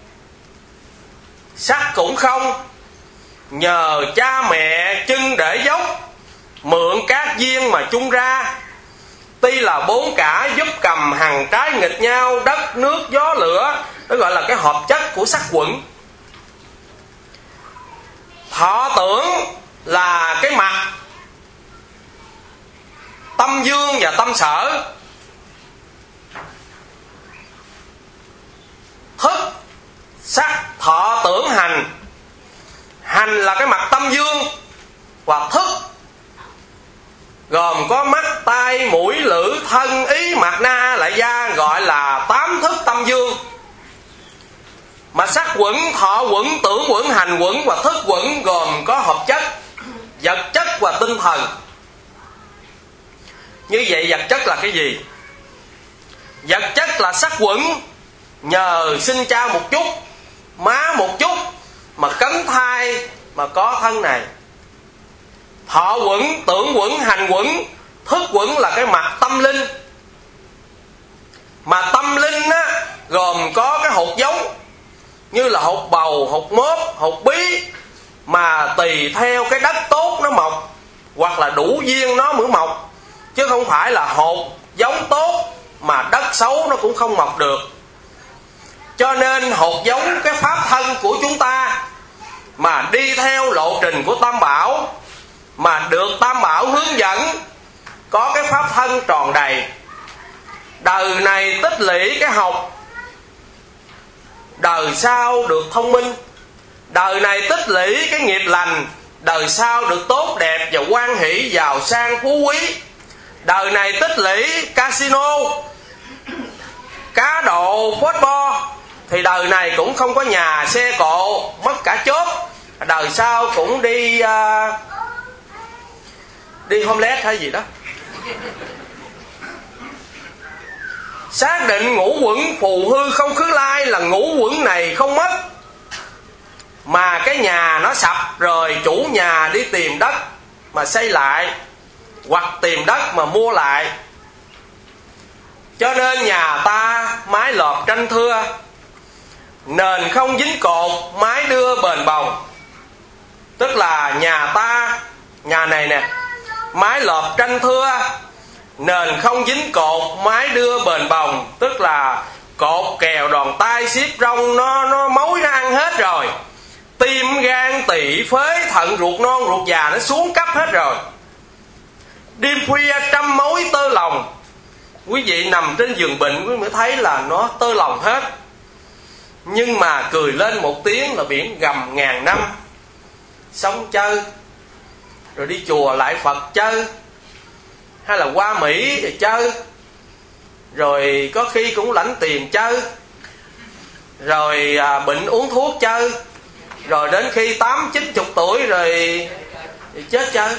Sắc cũng không, nhờ cha mẹ chân để dốc, mượn các duyên mà chung ra. Tuy là bốn cả giúp cầm hằng trái nghịch nhau, đất, nước, gió, lửa. Đó gọi là cái hợp chất của sắc quẩn. Thọ tưởng là cái mặt tâm dương và tâm sở. Thức, sắc, thọ, tưởng, hành. Hành là cái mặt tâm dương, và thức gồm có mắt, tai, mũi, lưỡi, thân, ý, mặt, na, lại da, gọi là tám thức tâm dương. Mà sắc quẩn, thọ quẩn, tưởng quẩn, hành quẩn và thức quẩn gồm có hợp chất, vật chất và tinh thần. Như vậy vật chất là cái gì? Vật chất là sắc quẩn, nhờ sinh cha một chút, má một chút mà cấn thai mà có thân này. Thọ quẩn, tưởng quẩn, hành quẩn, thức quẩn là cái mặt tâm linh. Mà tâm linh á gồm có cái hột giống, như là hột bầu, hột mốt, hột bí, mà tùy theo cái đất tốt nó mọc, hoặc là đủ duyên nó mới mọc. chứ không phải là hột giống tốt mà đất xấu nó cũng không mọc được. Cho nên hột giống cái pháp thân của chúng ta mà đi theo lộ trình của Tam Bảo, mà được Tam Bảo hướng dẫn, có cái pháp thân tròn đầy, đời này tích lũy cái học, đời sau được thông minh, đời này tích lũy cái nghiệp lành, đời sau được tốt đẹp và hoan hỷ giàu sang phú quý. Đời này tích lũy casino, cá độ, phốt bo, thì đời này cũng không có nhà, xe cộ, mất cả chốt. Đời sau cũng đi uh, đi homeless hay gì đó. Xác định ngũ quẩn phù hư không khứ lai là ngũ quẩn này không mất, mà cái nhà nó sập rồi chủ nhà đi tìm đất mà xây lại, hoặc tìm đất mà mua lại. Cho nên nhà ta mái lợp tranh thưa, nền không dính cột, mái đưa bền bồng. Tức là nhà ta, nhà này nè, mái lợp tranh thưa, nền không dính cột, mái đưa bền bồng. Tức là cột kèo đòn tay xiếp rong nó nó mối nó ăn hết rồi, tim gan tỵ phế thận ruột non ruột già nó xuống cấp hết rồi. Đêm khuya trăm mối tơ lòng, quý vị nằm trên giường bệnh quý vị mới thấy là nó tơ lòng hết. Nhưng mà cười lên một tiếng là biển gầm ngàn năm. Sống chơi, rồi đi chùa lại Phật chơi, hay là qua Mỹ rồi chơi, rồi có khi cũng lãnh tiền chơi, rồi à, bệnh uống thuốc chơi, rồi đến khi tám chín chục tuổi rồi, rồi chết chơi.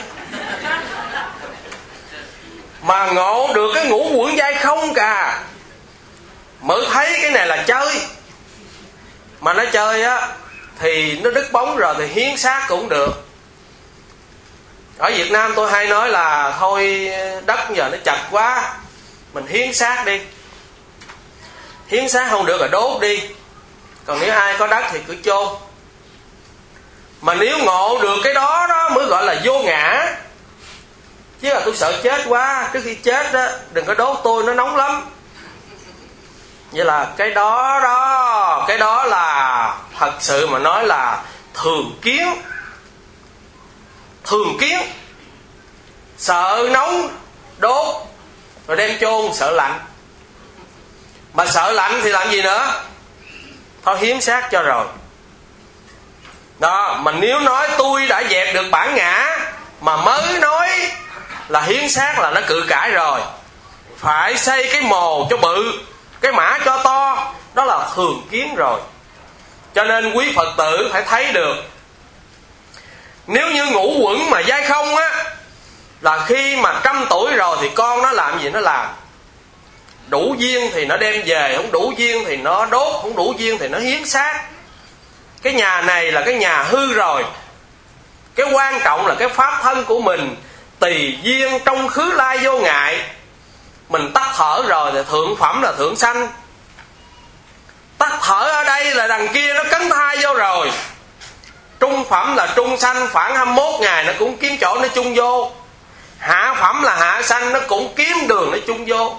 Mà ngộ được cái ngũ quẩn dai không cả, mới thấy cái này là chơi. Mà nó chơi á thì nó đứt bóng rồi thì hiến xác cũng được. Ở Việt Nam tôi hay nói là thôi đất giờ nó chặt quá, mình hiến xác đi. Hiến xác không được rồi đốt đi, còn nếu ai có đất thì cứ chôn. Mà nếu ngộ được cái đó đó mới gọi là vô ngã. Chứ là tôi sợ chết quá, trước khi chết đó đừng có đốt tôi, nó nóng lắm. Vậy là cái đó đó, cái đó là thật sự mà nói là thường kiến. Thường kiến. Sợ nóng đốt rồi đem chôn, sợ lạnh. Mà sợ lạnh thì làm gì nữa? Thôi hiến xác cho rồi. Đó, mà nếu nói tôi đã dẹp được bản ngã mà mới nói là hiến xác là nó cự cãi rồi. Phải xây cái mồ cho bự, cái mã cho to, đó là thường kiến rồi. Cho nên quý Phật tử phải thấy được, nếu như ngũ quẩn mà dai không á, là khi mà trăm tuổi rồi thì con nó làm gì nó làm. Đủ duyên thì nó đem về, không đủ duyên thì nó đốt, không đủ duyên thì nó hiến xác. Cái nhà này là cái nhà hư rồi. Cái quan trọng là cái pháp thân của mình tùy duyên trong khứ lai vô ngại. Mình tắt thở rồi thì thượng phẩm là thượng sanh. Tắt thở ở đây là đằng kia nó cấn thai vô rồi. Trung phẩm là trung sanh, khoảng hai mươi mốt ngày nó cũng kiếm chỗ nó chung vô. Hạ phẩm là hạ sanh, nó cũng kiếm đường nó chung vô.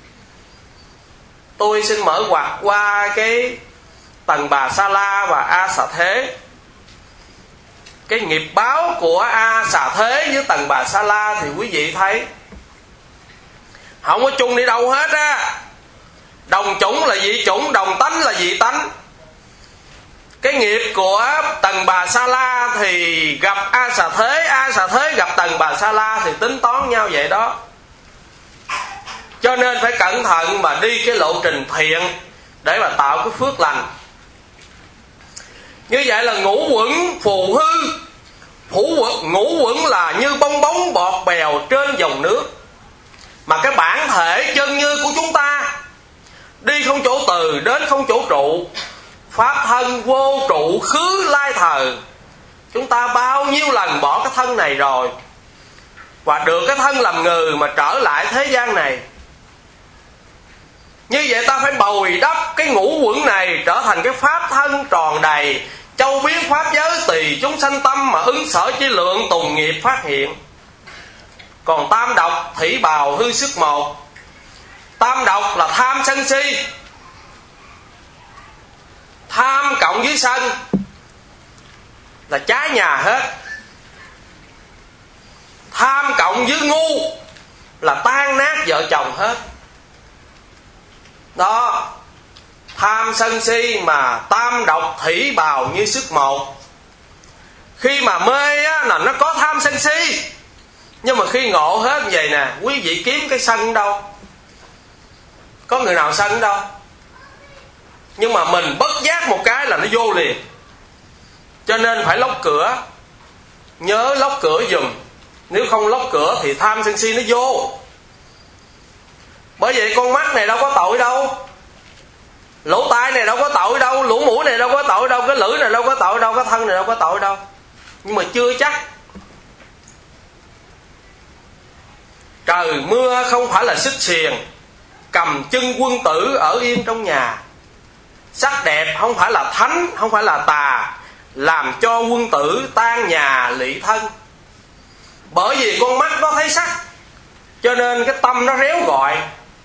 Tôi xin mở ngoặt qua cái Tần Bà Sa La và A Xà Thế. Cái nghiệp báo của A Xà Thế với Tần Bà Sa La thì quý vị thấy không có chung đi đâu hết á. Đồng chủng là dị chủng, đồng tánh là dị tánh. Cái nghiệp của Tần Bà Sa La thì gặp A Xà Thế, A Xà Thế gặp Tần Bà Sa La thì tính toán nhau vậy đó. Cho nên phải cẩn thận mà đi cái lộ trình thiện để mà tạo cái phước lành. Như vậy là ngũ quẩn phù hư. Phù quẩn, ngũ quẩn là như bong bóng bọt bèo trên dòng nước. Mà cái bản thể chân như của chúng ta đi không chỗ từ, đến không chỗ trụ. Pháp thân vô trụ khứ lai thời. Chúng ta bao nhiêu lần bỏ cái thân này rồi, và được cái thân làm người mà trở lại thế gian này. Như vậy ta phải bồi đắp cái ngũ quẩn này trở thành cái pháp thân tròn đầy, châu biến pháp giới tùy chúng sanh tâm mà ứng sở chi lượng tùng nghiệp phát hiện. Còn tam độc thủy bào hư sức một. Tam độc là tham sân si. Tham cộng với sân là trái nhà hết. Tham cộng với ngu là tan nát vợ chồng hết. Đó, tham sân si mà tam độc thủy bào như sức một. Khi mà mê á, là nó có tham sân si. Nhưng mà khi ngộ hết như vậy nè, quý vị kiếm cái sân đâu? Có người nào sân đâu. Nhưng mà mình bất giác một cái là nó vô liền. Cho nên phải lóc cửa. Nhớ lóc cửa giùm. Nếu không lóc cửa thì tham sân si nó vô. Bởi vậy con mắt này đâu có tội đâu, lỗ tai này đâu có tội đâu, lỗ mũi này đâu có tội đâu, cái lưỡi này đâu có tội đâu, cái thân này đâu có tội đâu. Nhưng mà chưa chắc. Trời mưa không phải là xích xiềng, cầm chân quân tử ở yên trong nhà. Sắc đẹp không phải là thánh, không phải là tà, làm cho quân tử tan nhà lỵ thân. Bởi vì con mắt nó thấy sắc, cho nên cái tâm nó réo gọi.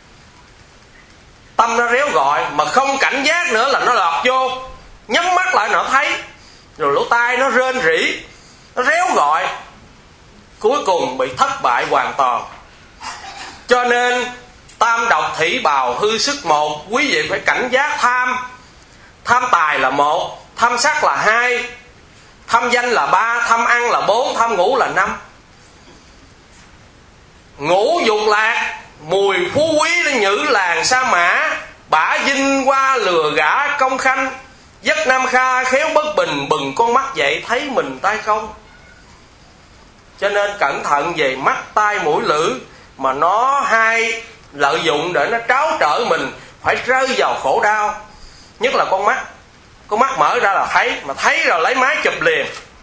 Tâm nó réo gọi mà không cảnh giác nữa là nó lọt vô. Nhắm mắt lại nó thấy. Rồi lỗ tai nó rên rỉ, nó réo gọi, cuối cùng bị thất bại hoàn toàn. Cho nên tam độc thủy bào hư sức một. Quý vị phải cảnh giác tham. Tham tài là một, tham sắc là hai, tham danh là ba, tham ăn là bốn, tham ngủ là năm. Ngũ dục lạc, mùi phú quý nó nhữ làng sa mã, bả dinh qua lừa gã công khanh. Giấc nam kha khéo bất bình, bừng con mắt dậy thấy mình tay không. Cho nên cẩn thận về mắt tai mũi lưỡi, mà nó hay lợi dụng để nó tráo trở mình phải rơi vào khổ đau. Nhất là con mắt. Con mắt mở ra là thấy, mà thấy rồi lấy máy chụp liền.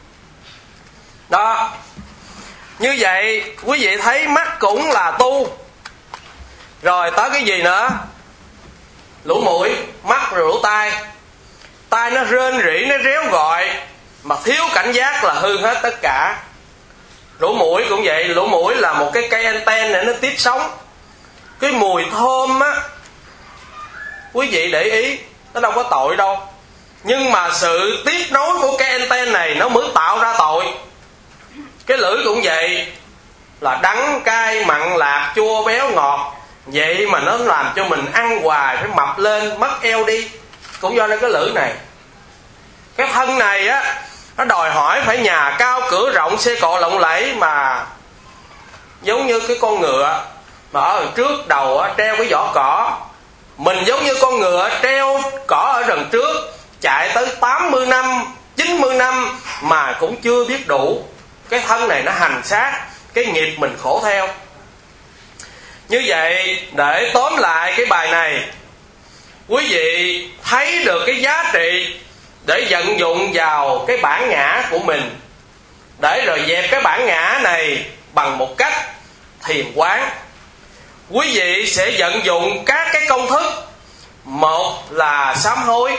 Đó. Như vậy quý vị thấy mắt cũng là tu. Rồi tới cái gì nữa? Lỗ mũi, mắt rồi lỗ tai. Tai nó rên rỉ, nó réo gọi, mà thiếu cảnh giác là hư hết tất cả. Lỗ mũi cũng vậy. Lỗ mũi là một cái cây anten để nó tiếp sóng. Cái mùi thơm á, quý vị để ý, nó đâu có tội đâu. Nhưng mà sự tiếp nối của cái anten này nó mới tạo ra tội. Cái lưỡi cũng vậy, là đắng, cay, mặn, lạc, chua, béo, ngọt. Vậy mà nó làm cho mình ăn hoài phải mập lên, mất eo đi. Cũng do cái lưỡi này. Cái thân này á, nó đòi hỏi phải nhà cao cửa rộng, xe cộ lộng lẫy, mà giống như cái con ngựa mà ở trước đầu á, treo cái vỏ cỏ. Mình giống như con ngựa treo cỏ ở đằng trước, chạy tới tám mươi năm, chín mươi năm mà cũng chưa biết đủ. Cái thân này nó hành xác, cái nghiệp mình khổ theo. Như vậy, để tóm lại cái bài này, quý vị thấy được cái giá trị để vận dụng vào cái bản ngã của mình, để rồi dẹp cái bản ngã này bằng một cách thiền quán. Quý vị sẽ vận dụng các cái công thức. Một là sám hối.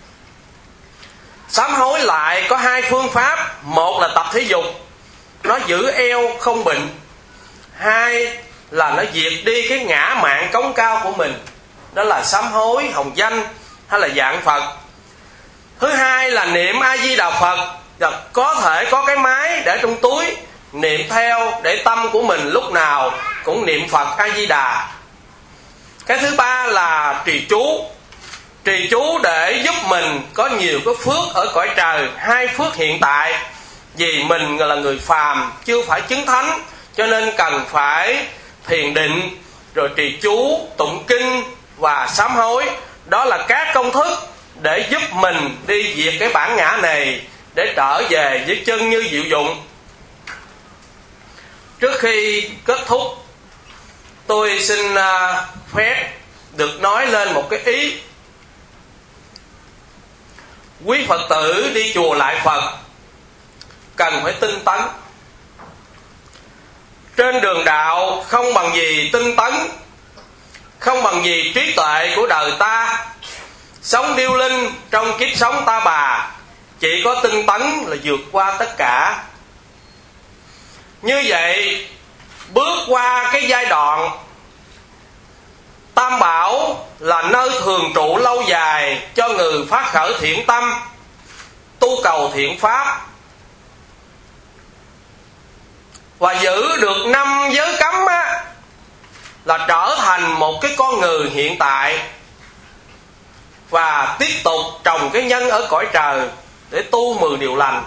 Sám hối lại có hai phương pháp. Một là tập thể dục, nó giữ eo không bệnh. Hai là nó diệt đi cái ngã mạn cống cao của mình, đó là sám hối, hồng danh hay là dạng Phật. Thứ hai là niệm A Di Đà Phật. Có thể có cái máy để trong túi, niệm theo để tâm của mình lúc nào cũng niệm Phật A Di Đà. Cái thứ ba là trì chú. Trì chú để giúp mình có nhiều cái phước ở cõi trời. Hai phước hiện tại. Vì mình là người phàm, chưa phải chứng thánh, cho nên cần phải thiền định, rồi trì chú, tụng kinh và sám hối. Đó là các công thức để giúp mình đi diệt cái bản ngã này, để trở về với chân như diệu dụng. Trước khi kết thúc, tôi xin phép được nói lên một cái ý. Quý Phật tử đi chùa lại Phật cần phải tinh tấn. Trên đường đạo không bằng gì tinh tấn, không bằng gì trí tuệ của đời ta. Sống điêu linh trong kiếp sống ta bà, chỉ có tinh tấn là vượt qua tất cả. Như vậy bước qua cái giai đoạn Tam Bảo là nơi thường trụ lâu dài cho người phát khởi thiện tâm, tu cầu thiện pháp, và giữ được năm giới cấm á, là trở thành một cái con người hiện tại và tiếp tục trồng cái nhân ở cõi trời để tu mười điều lành.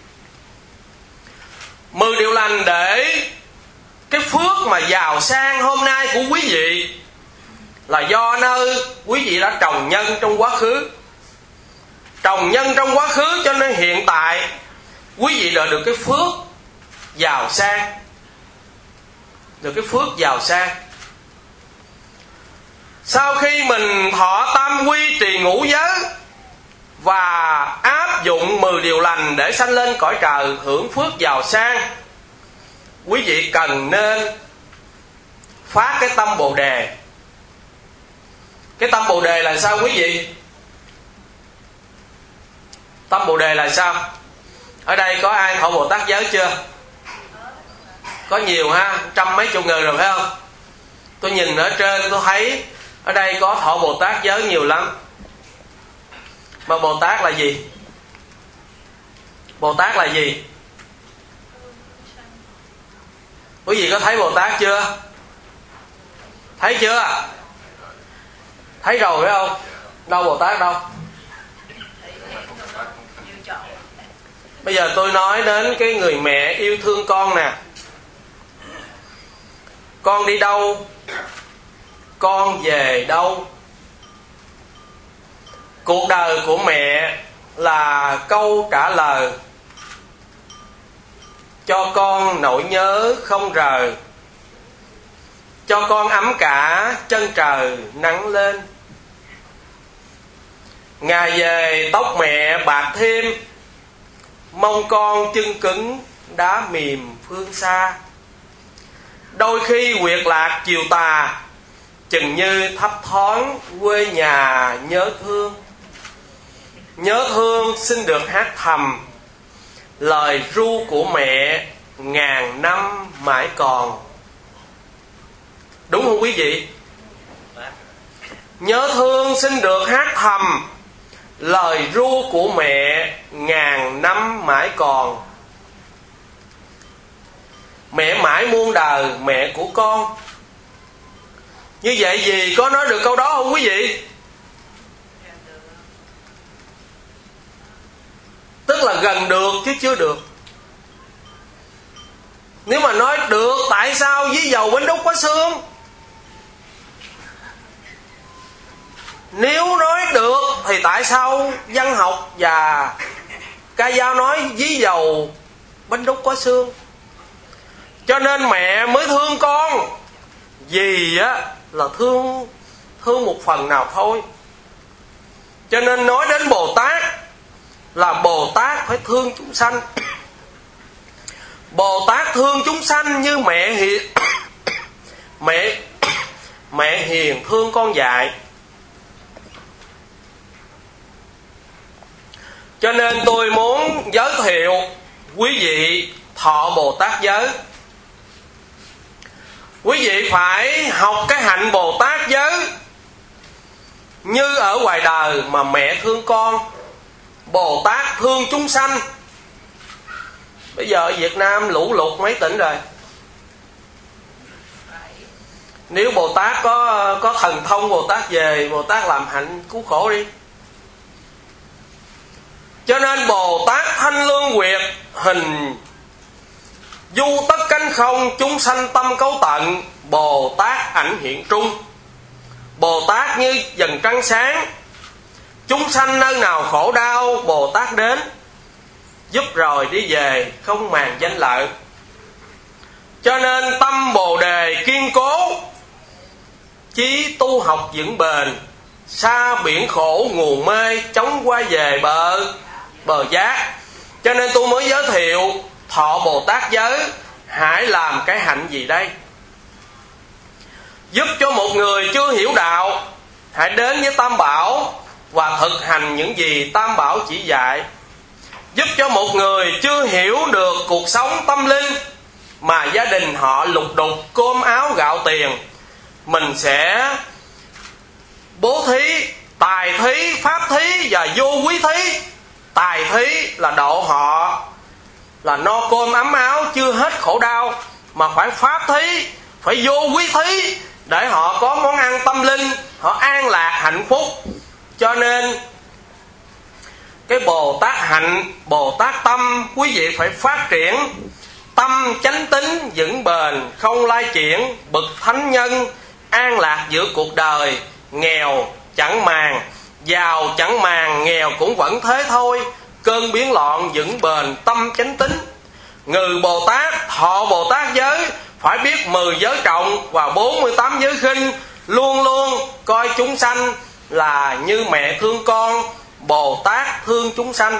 Mười điều lành để cái phước mà giàu sang hôm nay của quý vị là do nơi quý vị đã trồng nhân trong quá khứ. Trồng nhân trong quá khứ cho nên hiện tại quý vị đã được cái phước giàu sang. Được cái phước giàu sang. Sau khi mình thọ tam quy trì ngũ giới và áp dụng mười điều lành để sanh lên cõi trời hưởng phước giàu sang, quý vị cần nên phát cái tâm Bồ Đề. Cái tâm Bồ Đề là sao quý vị? Tâm Bồ Đề là sao? Ở đây có ai thọ Bồ Tát giới chưa? Có nhiều ha, trăm mấy chục người rồi phải không? Tôi nhìn ở trên tôi thấy ở đây có thọ Bồ Tát giới nhiều lắm. Mà Bồ Tát là gì? Bồ Tát là gì? Quý vị có thấy Bồ Tát chưa? Thấy chưa? Thấy rồi phải không? Đâu Bồ Tát đâu? Bây giờ tôi nói đến cái người mẹ yêu thương con nè. Con đi đâu? Con về đâu? Cuộc đời của mẹ là câu trả lời cho con nỗi nhớ không rời, cho con ấm cả chân trời nắng lên. Ngày về tóc mẹ bạc thêm, mong con chân cứng đá mềm phương xa. Đôi khi quyệt lạc chiều tà, chừng như thấp thoáng quê nhà nhớ thương. Nhớ thương xin được hát thầm lời ru của mẹ ngàn năm mãi còn. Đúng không quý vị? Nhớ thương xin được hát thầm lời ru của mẹ ngàn năm mãi còn. Mẹ mãi muôn đời mẹ của con. Như vậy gì có nói được câu đó không quý vị? Tức là gần được chứ chưa được. Nếu mà nói được, tại sao với dầu bánh đúc có xương? Nếu nói được thì tại sao văn học và ca dao nói với dầu bánh đúc có xương? Cho nên mẹ mới thương con. Vì á là thương thương một phần nào thôi. Cho nên nói đến Bồ Tát là Bồ Tát phải thương chúng sanh. Bồ Tát thương chúng sanh như mẹ hiền mẹ mẹ hiền thương con dại. Cho nên tôi muốn giới thiệu quý vị thọ Bồ Tát giới. Quý vị phải học cái hạnh Bồ Tát giới như ở ngoài đời mà mẹ thương con, Bồ Tát thương chúng sanh. Bây giờ ở Việt Nam lũ lụt mấy tỉnh rồi. Nếu Bồ Tát có có thần thông Bồ Tát về, Bồ Tát làm hạnh cứu khổ đi. Cho nên Bồ Tát thanh lương quyệt, hình du tất cánh không, chúng sanh tâm cấu tận. Bồ Tát ảnh hiện trung. Bồ Tát như dần trăng sáng, chúng sanh nơi nào khổ đau Bồ Tát đến, giúp rồi đi về không màng danh lợi. Cho nên tâm Bồ Đề kiên cố, chí tu học vững bền, xa biển khổ nguồn mê, chống qua về bờ bờ giác. Cho nên tôi mới giới thiệu thọ Bồ Tát giới. Hãy làm cái hạnh gì đây? Giúp cho một người chưa hiểu đạo, hãy đến với Tam Bảo và thực hành những gì Tam Bảo chỉ dạy. Giúp cho một người chưa hiểu được cuộc sống tâm linh mà gia đình họ lục đục cơm áo gạo tiền, mình sẽ bố thí, tài thí, pháp thí và vô quý thí. Tài thí là độ họ là no cơm ấm áo chưa hết khổ đau, mà phải pháp thí, phải vô quý thí để họ có món ăn tâm linh, họ an lạc hạnh phúc. Cho nên cái Bồ Tát hạnh, Bồ Tát tâm, quý vị phải phát triển tâm chánh tín vững bền, không lai chuyển, bậc thánh nhân an lạc giữa cuộc đời. Nghèo chẳng màng, giàu chẳng màng, nghèo cũng vẫn thế thôi. Cơn biến loạn vững bền tâm chánh tín. Ngừ Bồ Tát, thọ Bồ Tát giới, phải biết mười giới trọng và bốn mươi tám giới khinh. Luôn luôn coi chúng sanh là như mẹ thương con, Bồ Tát thương chúng sanh.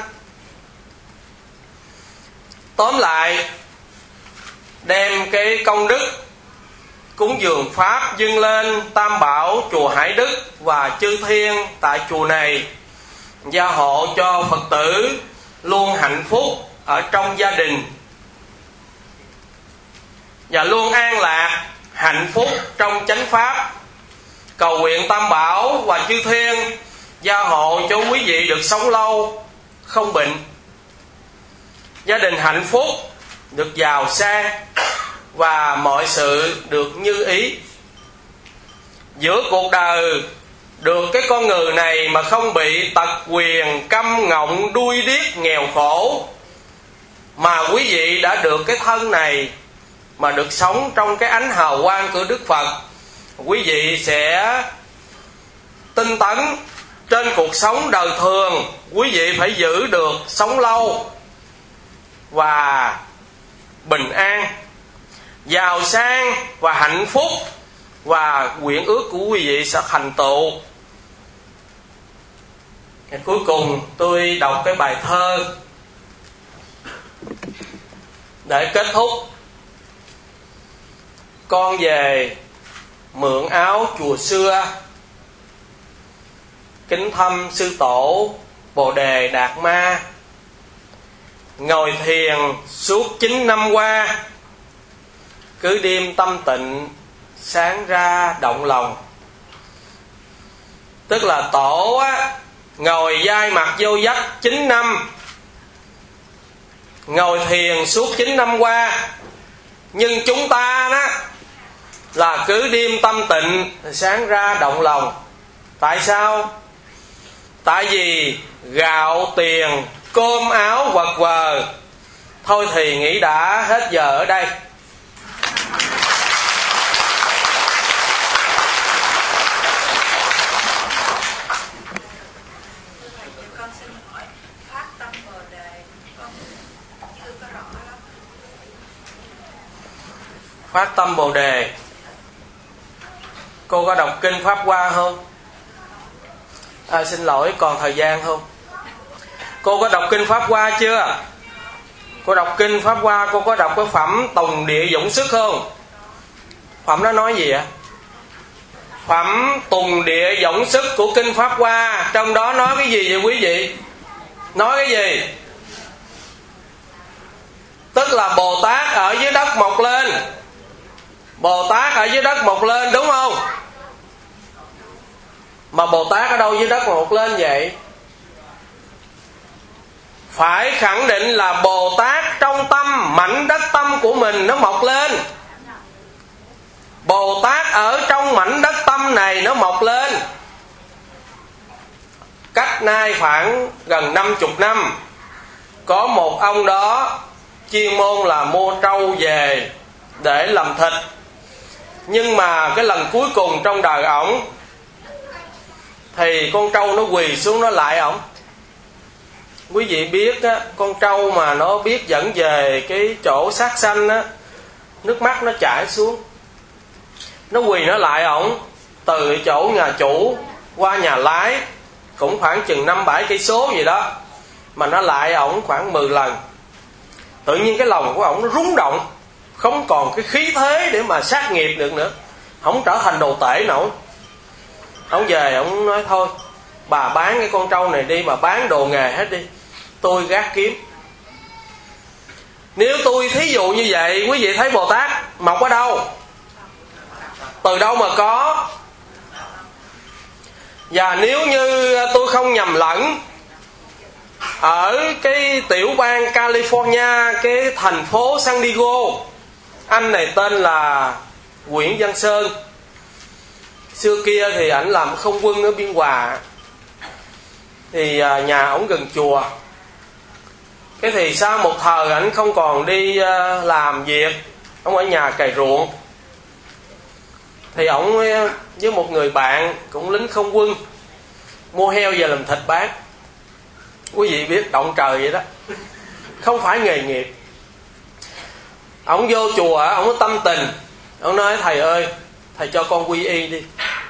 Tóm lại, đem cái công đức cúng dường pháp dâng lên Tam Bảo, chùa Hải Đức và chư thiên tại chùa này, gia hộ cho Phật tử luôn hạnh phúc ở trong gia đình và luôn an lạc hạnh phúc trong chánh pháp. Cầu nguyện Tam Bảo và chư thiên gia hộ cho quý vị được sống lâu, không bệnh, gia đình hạnh phúc, được giàu sang và mọi sự được như ý. Giữa cuộc đời được cái con người này mà không bị tật quyền, câm ngọng, đuôi điếc, nghèo khổ, mà quý vị đã được cái thân này mà được sống trong cái ánh hào quang của Đức Phật, quý vị sẽ tinh tấn trên cuộc sống đời thường. Quý vị phải giữ được sống lâu và bình an, giàu sang và hạnh phúc, và nguyện ước của quý vị sẽ thành tựu. Cuối cùng tôi đọc cái bài thơ để kết thúc. Con về mượn áo chùa xưa, kính thăm sư tổ Bồ Đề Đạt Ma. Ngồi thiền suốt chín năm qua, cứ đêm tâm tịnh sáng ra động lòng. Tức là tổ á, ngồi dai mặt vô vách chín năm, ngồi thiền suốt chín năm qua. Nhưng chúng ta đó là cứ đêm tâm tịnh sáng ra động lòng. Tại sao? Tại vì gạo tiền, cơm áo vật vờ. Thôi thì nghĩ đã hết giờ ở đây. Con xin hỏi phát tâm Bồ Đề, con chưa có rõ lắm. Phát tâm Bồ Đề, cô có đọc kinh Pháp Hoa không? À, xin lỗi, còn thời gian không? Cô có đọc kinh Pháp Hoa chưa? Cô đọc kinh Pháp Hoa, cô có đọc cái phẩm Tùng Địa Dũng Sức không? Phẩm đó nói gì ạ? Phẩm Tùng Địa Dũng Sức của kinh Pháp Hoa, trong đó nói cái gì vậy quý vị? Nói cái gì? Tức là Bồ Tát ở dưới đất mọc lên. Bồ Tát ở dưới đất mọc lên, đúng không? Mà Bồ Tát ở đâu dưới đất mọc lên vậy? Phải khẳng định là Bồ Tát trong tâm, mảnh đất tâm của mình nó mọc lên. Bồ Tát ở trong mảnh đất tâm này nó mọc lên. Cách nay khoảng gần năm mươi năm, có một ông đó chuyên môn là mua trâu về để làm thịt. Nhưng mà cái lần cuối cùng trong đời ổng thì con trâu nó quỳ xuống nó lại ổng. Quý vị biết á, con trâu mà nó biết dẫn về cái chỗ sát sanh á, nước mắt nó chảy xuống. Nó quỳ nó lại ổng. Từ chỗ nhà chủ qua nhà lái cũng khoảng chừng năm bảy cây số gì đó, mà nó lại ổng khoảng mười lần. Tự nhiên cái lòng của ổng nó rung động, không còn cái khí thế để mà sát nghiệp được nữa, không trở thành đồ tể nổi. Ông về ông nói thôi, bà bán cái con trâu này đi, bà bán đồ nghề hết đi, tôi gác kiếm. Nếu tôi thí dụ như vậy, quý vị thấy Bồ Tát mọc ở đâu? Từ đâu mà có? Và nếu như tôi không nhầm lẫn, ở cái tiểu bang California, cái thành phố San Diego, anh này tên là Nguyễn Văn Sơn. Xưa kia thì ảnh làm không quân ở Biên Hòa. Thì nhà ổng gần chùa. Cái thì sau một thời ảnh không còn đi làm việc, ổng ở nhà cày ruộng. Thì ổng với một người bạn cũng lính không quân mua heo về làm thịt bán. Quý vị biết động trời vậy đó, không phải nghề nghiệp. Ổng vô chùa, ổng có tâm tình, ổng nói thầy ơi, thầy cho con quy y đi.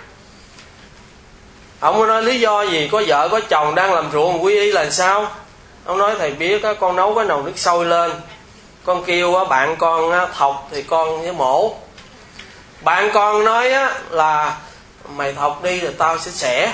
Ổng có nói lý do gì, có vợ có chồng đang làm ruộng quy y là sao? Ông nói thầy biết con nấu cái nồi nước sôi lên, con kêu bạn con thọc thì con với mổ. Bạn con nói là mày thọc đi rồi tao sẽ xẻ.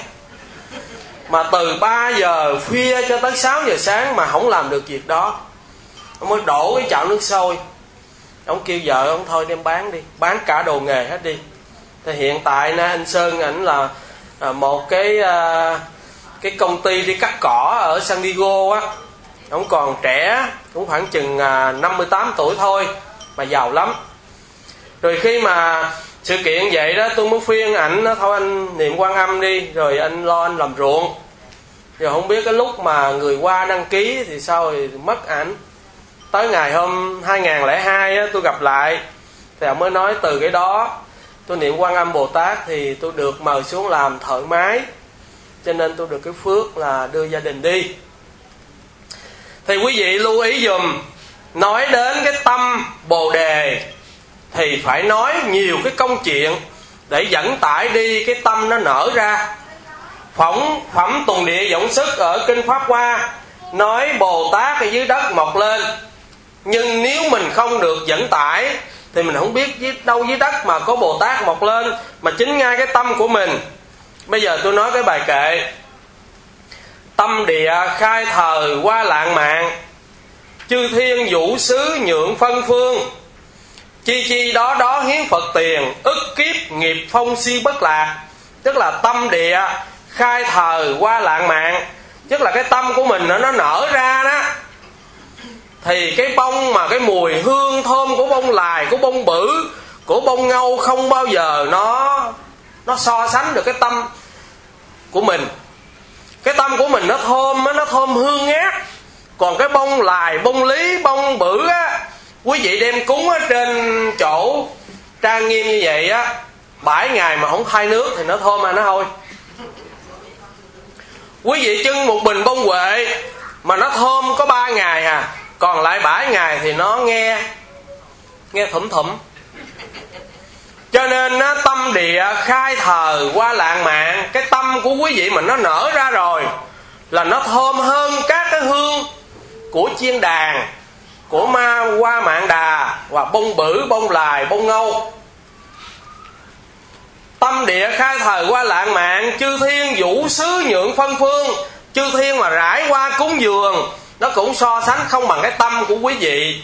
Mà từ ba giờ khuya cho tới sáu giờ sáng mà không làm được việc đó. Ông mới đổ cái chảo nước sôi. Ông kêu vợ ông thôi đem bán đi, bán cả đồ nghề hết đi. Thì hiện tại na anh Sơn ảnh là một cái cái công ty đi cắt cỏ ở San Diego á. Ông còn trẻ, cũng khoảng chừng năm mươi tám tuổi thôi mà giàu lắm. Rồi khi mà sự kiện vậy đó, tôi mới khuyên ảnh thôi anh niệm Quan Âm đi, rồi anh lo anh làm ruộng. Rồi không biết cái lúc mà người qua đăng ký thì sao thì mất ảnh. Tới ngày hôm hai không không hai á, tôi gặp lại thì ông mới nói từ cái đó tôi niệm Quan Âm Bồ Tát thì tôi được mời xuống làm thợ máy, cho nên tôi được cái phước là đưa gia đình đi. Thì quý vị lưu ý dùm, nói đến cái tâm Bồ Đề thì phải nói nhiều cái công chuyện để dẫn tải đi cái tâm nó nở ra. Phỏng phẩm Tùng Địa Dõng Sức ở Kinh Pháp Hoa nói Bồ Tát ở dưới đất mọc lên, nhưng nếu mình không được dẫn tải thì mình không biết dưới đâu dưới đất mà có Bồ Tát mọc lên, mà chính ngay cái tâm của mình. Bây giờ tôi nói cái bài kệ: tâm địa khai thời qua lạng mạng, chư thiên vũ xứ nhượng phân phương, chi chi đó đó hiến Phật tiền, ức kiếp nghiệp phong si bất lạc. Tức là tâm địa khai thời qua lạng mạng, tức là cái tâm của mình nó, nó nở ra đó, thì cái bông mà cái mùi hương thơm của bông lài, của bông bự, của bông ngâu không bao giờ nó nó so sánh được cái tâm của mình. Cái tâm của mình nó thơm, nó thơm hương ngát. Còn cái bông lài, bông lý, bông bự á, quý vị đem cúng ở trên chỗ trang nghiêm như vậy á, bảy ngày mà không thay nước thì nó thơm mà nó hôi. Quý vị trưng một bình bông huệ mà nó thơm có ba ngày à, còn lại bảy ngày thì nó nghe nghe thủm thủm. Cho nên á, tâm địa khai thời qua lạng mạng, cái tâm của quý vị mà nó nở ra rồi là nó thơm hơn các cái hương của chiên đàn, của ma hoa mạn đà, và bông bự, bông lài, bông ngâu. Tâm địa khai thời qua lạng mạng, chư thiên vũ xứ nhượng phân phương. Chư thiên mà rải qua cúng dường nó cũng so sánh không bằng cái tâm của quý vị.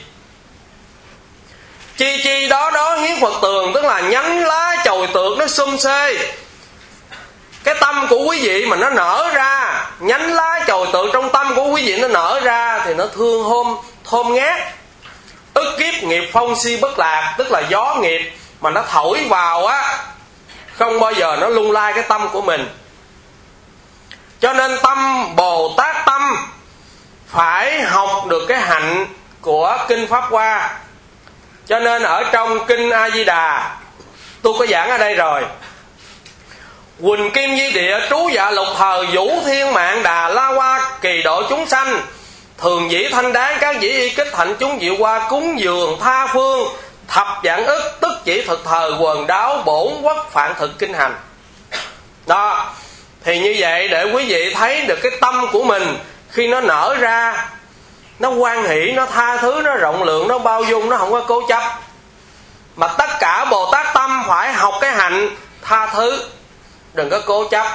Chi chi đó đó hiến Phật tường, tức là nhánh lá chồi tược nó xum xê. Cái tâm của quý vị mà nó nở ra, nhánh lá chồi tược trong tâm của quý vị nó nở ra thì nó thương hôm thơm ngát. Ức kiếp nghiệp phong si bất lạc, tức là gió nghiệp mà nó thổi vào á, không bao giờ nó lung lay cái tâm của mình. Cho nên tâm Bồ Tát tâm phải học được cái hạnh của Kinh Pháp Hoa. Cho nên ở trong Kinh A Di Đà tôi có giảng ở đây rồi: Quỳnh Kim Di Địa trú dạ lục thời, vũ thiên mạng đà la hoa kỳ độ chúng sanh, thường dĩ thanh đáng các dĩ y kích hạnh chúng diệu hoa cúng dường tha phương, thập vạn ức tức chỉ thực thời quần đáo bổn quốc phạn thực kinh hành. Đó, thì như vậy để quý vị thấy được cái tâm của mình khi nó nở ra, nó hoan hỷ, nó tha thứ, nó rộng lượng, nó bao dung, nó không có cố chấp. Mà tất cả Bồ Tát tâm phải học cái hạnh tha thứ, đừng có cố chấp.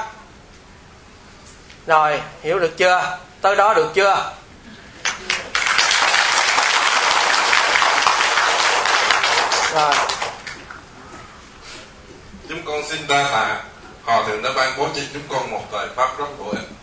Rồi, hiểu được chưa? Tới đó được chưa? Rồi. Chúng con xin đa tạ Hòa thượng đã ban bố cho chúng con một thời pháp rất bổ ích.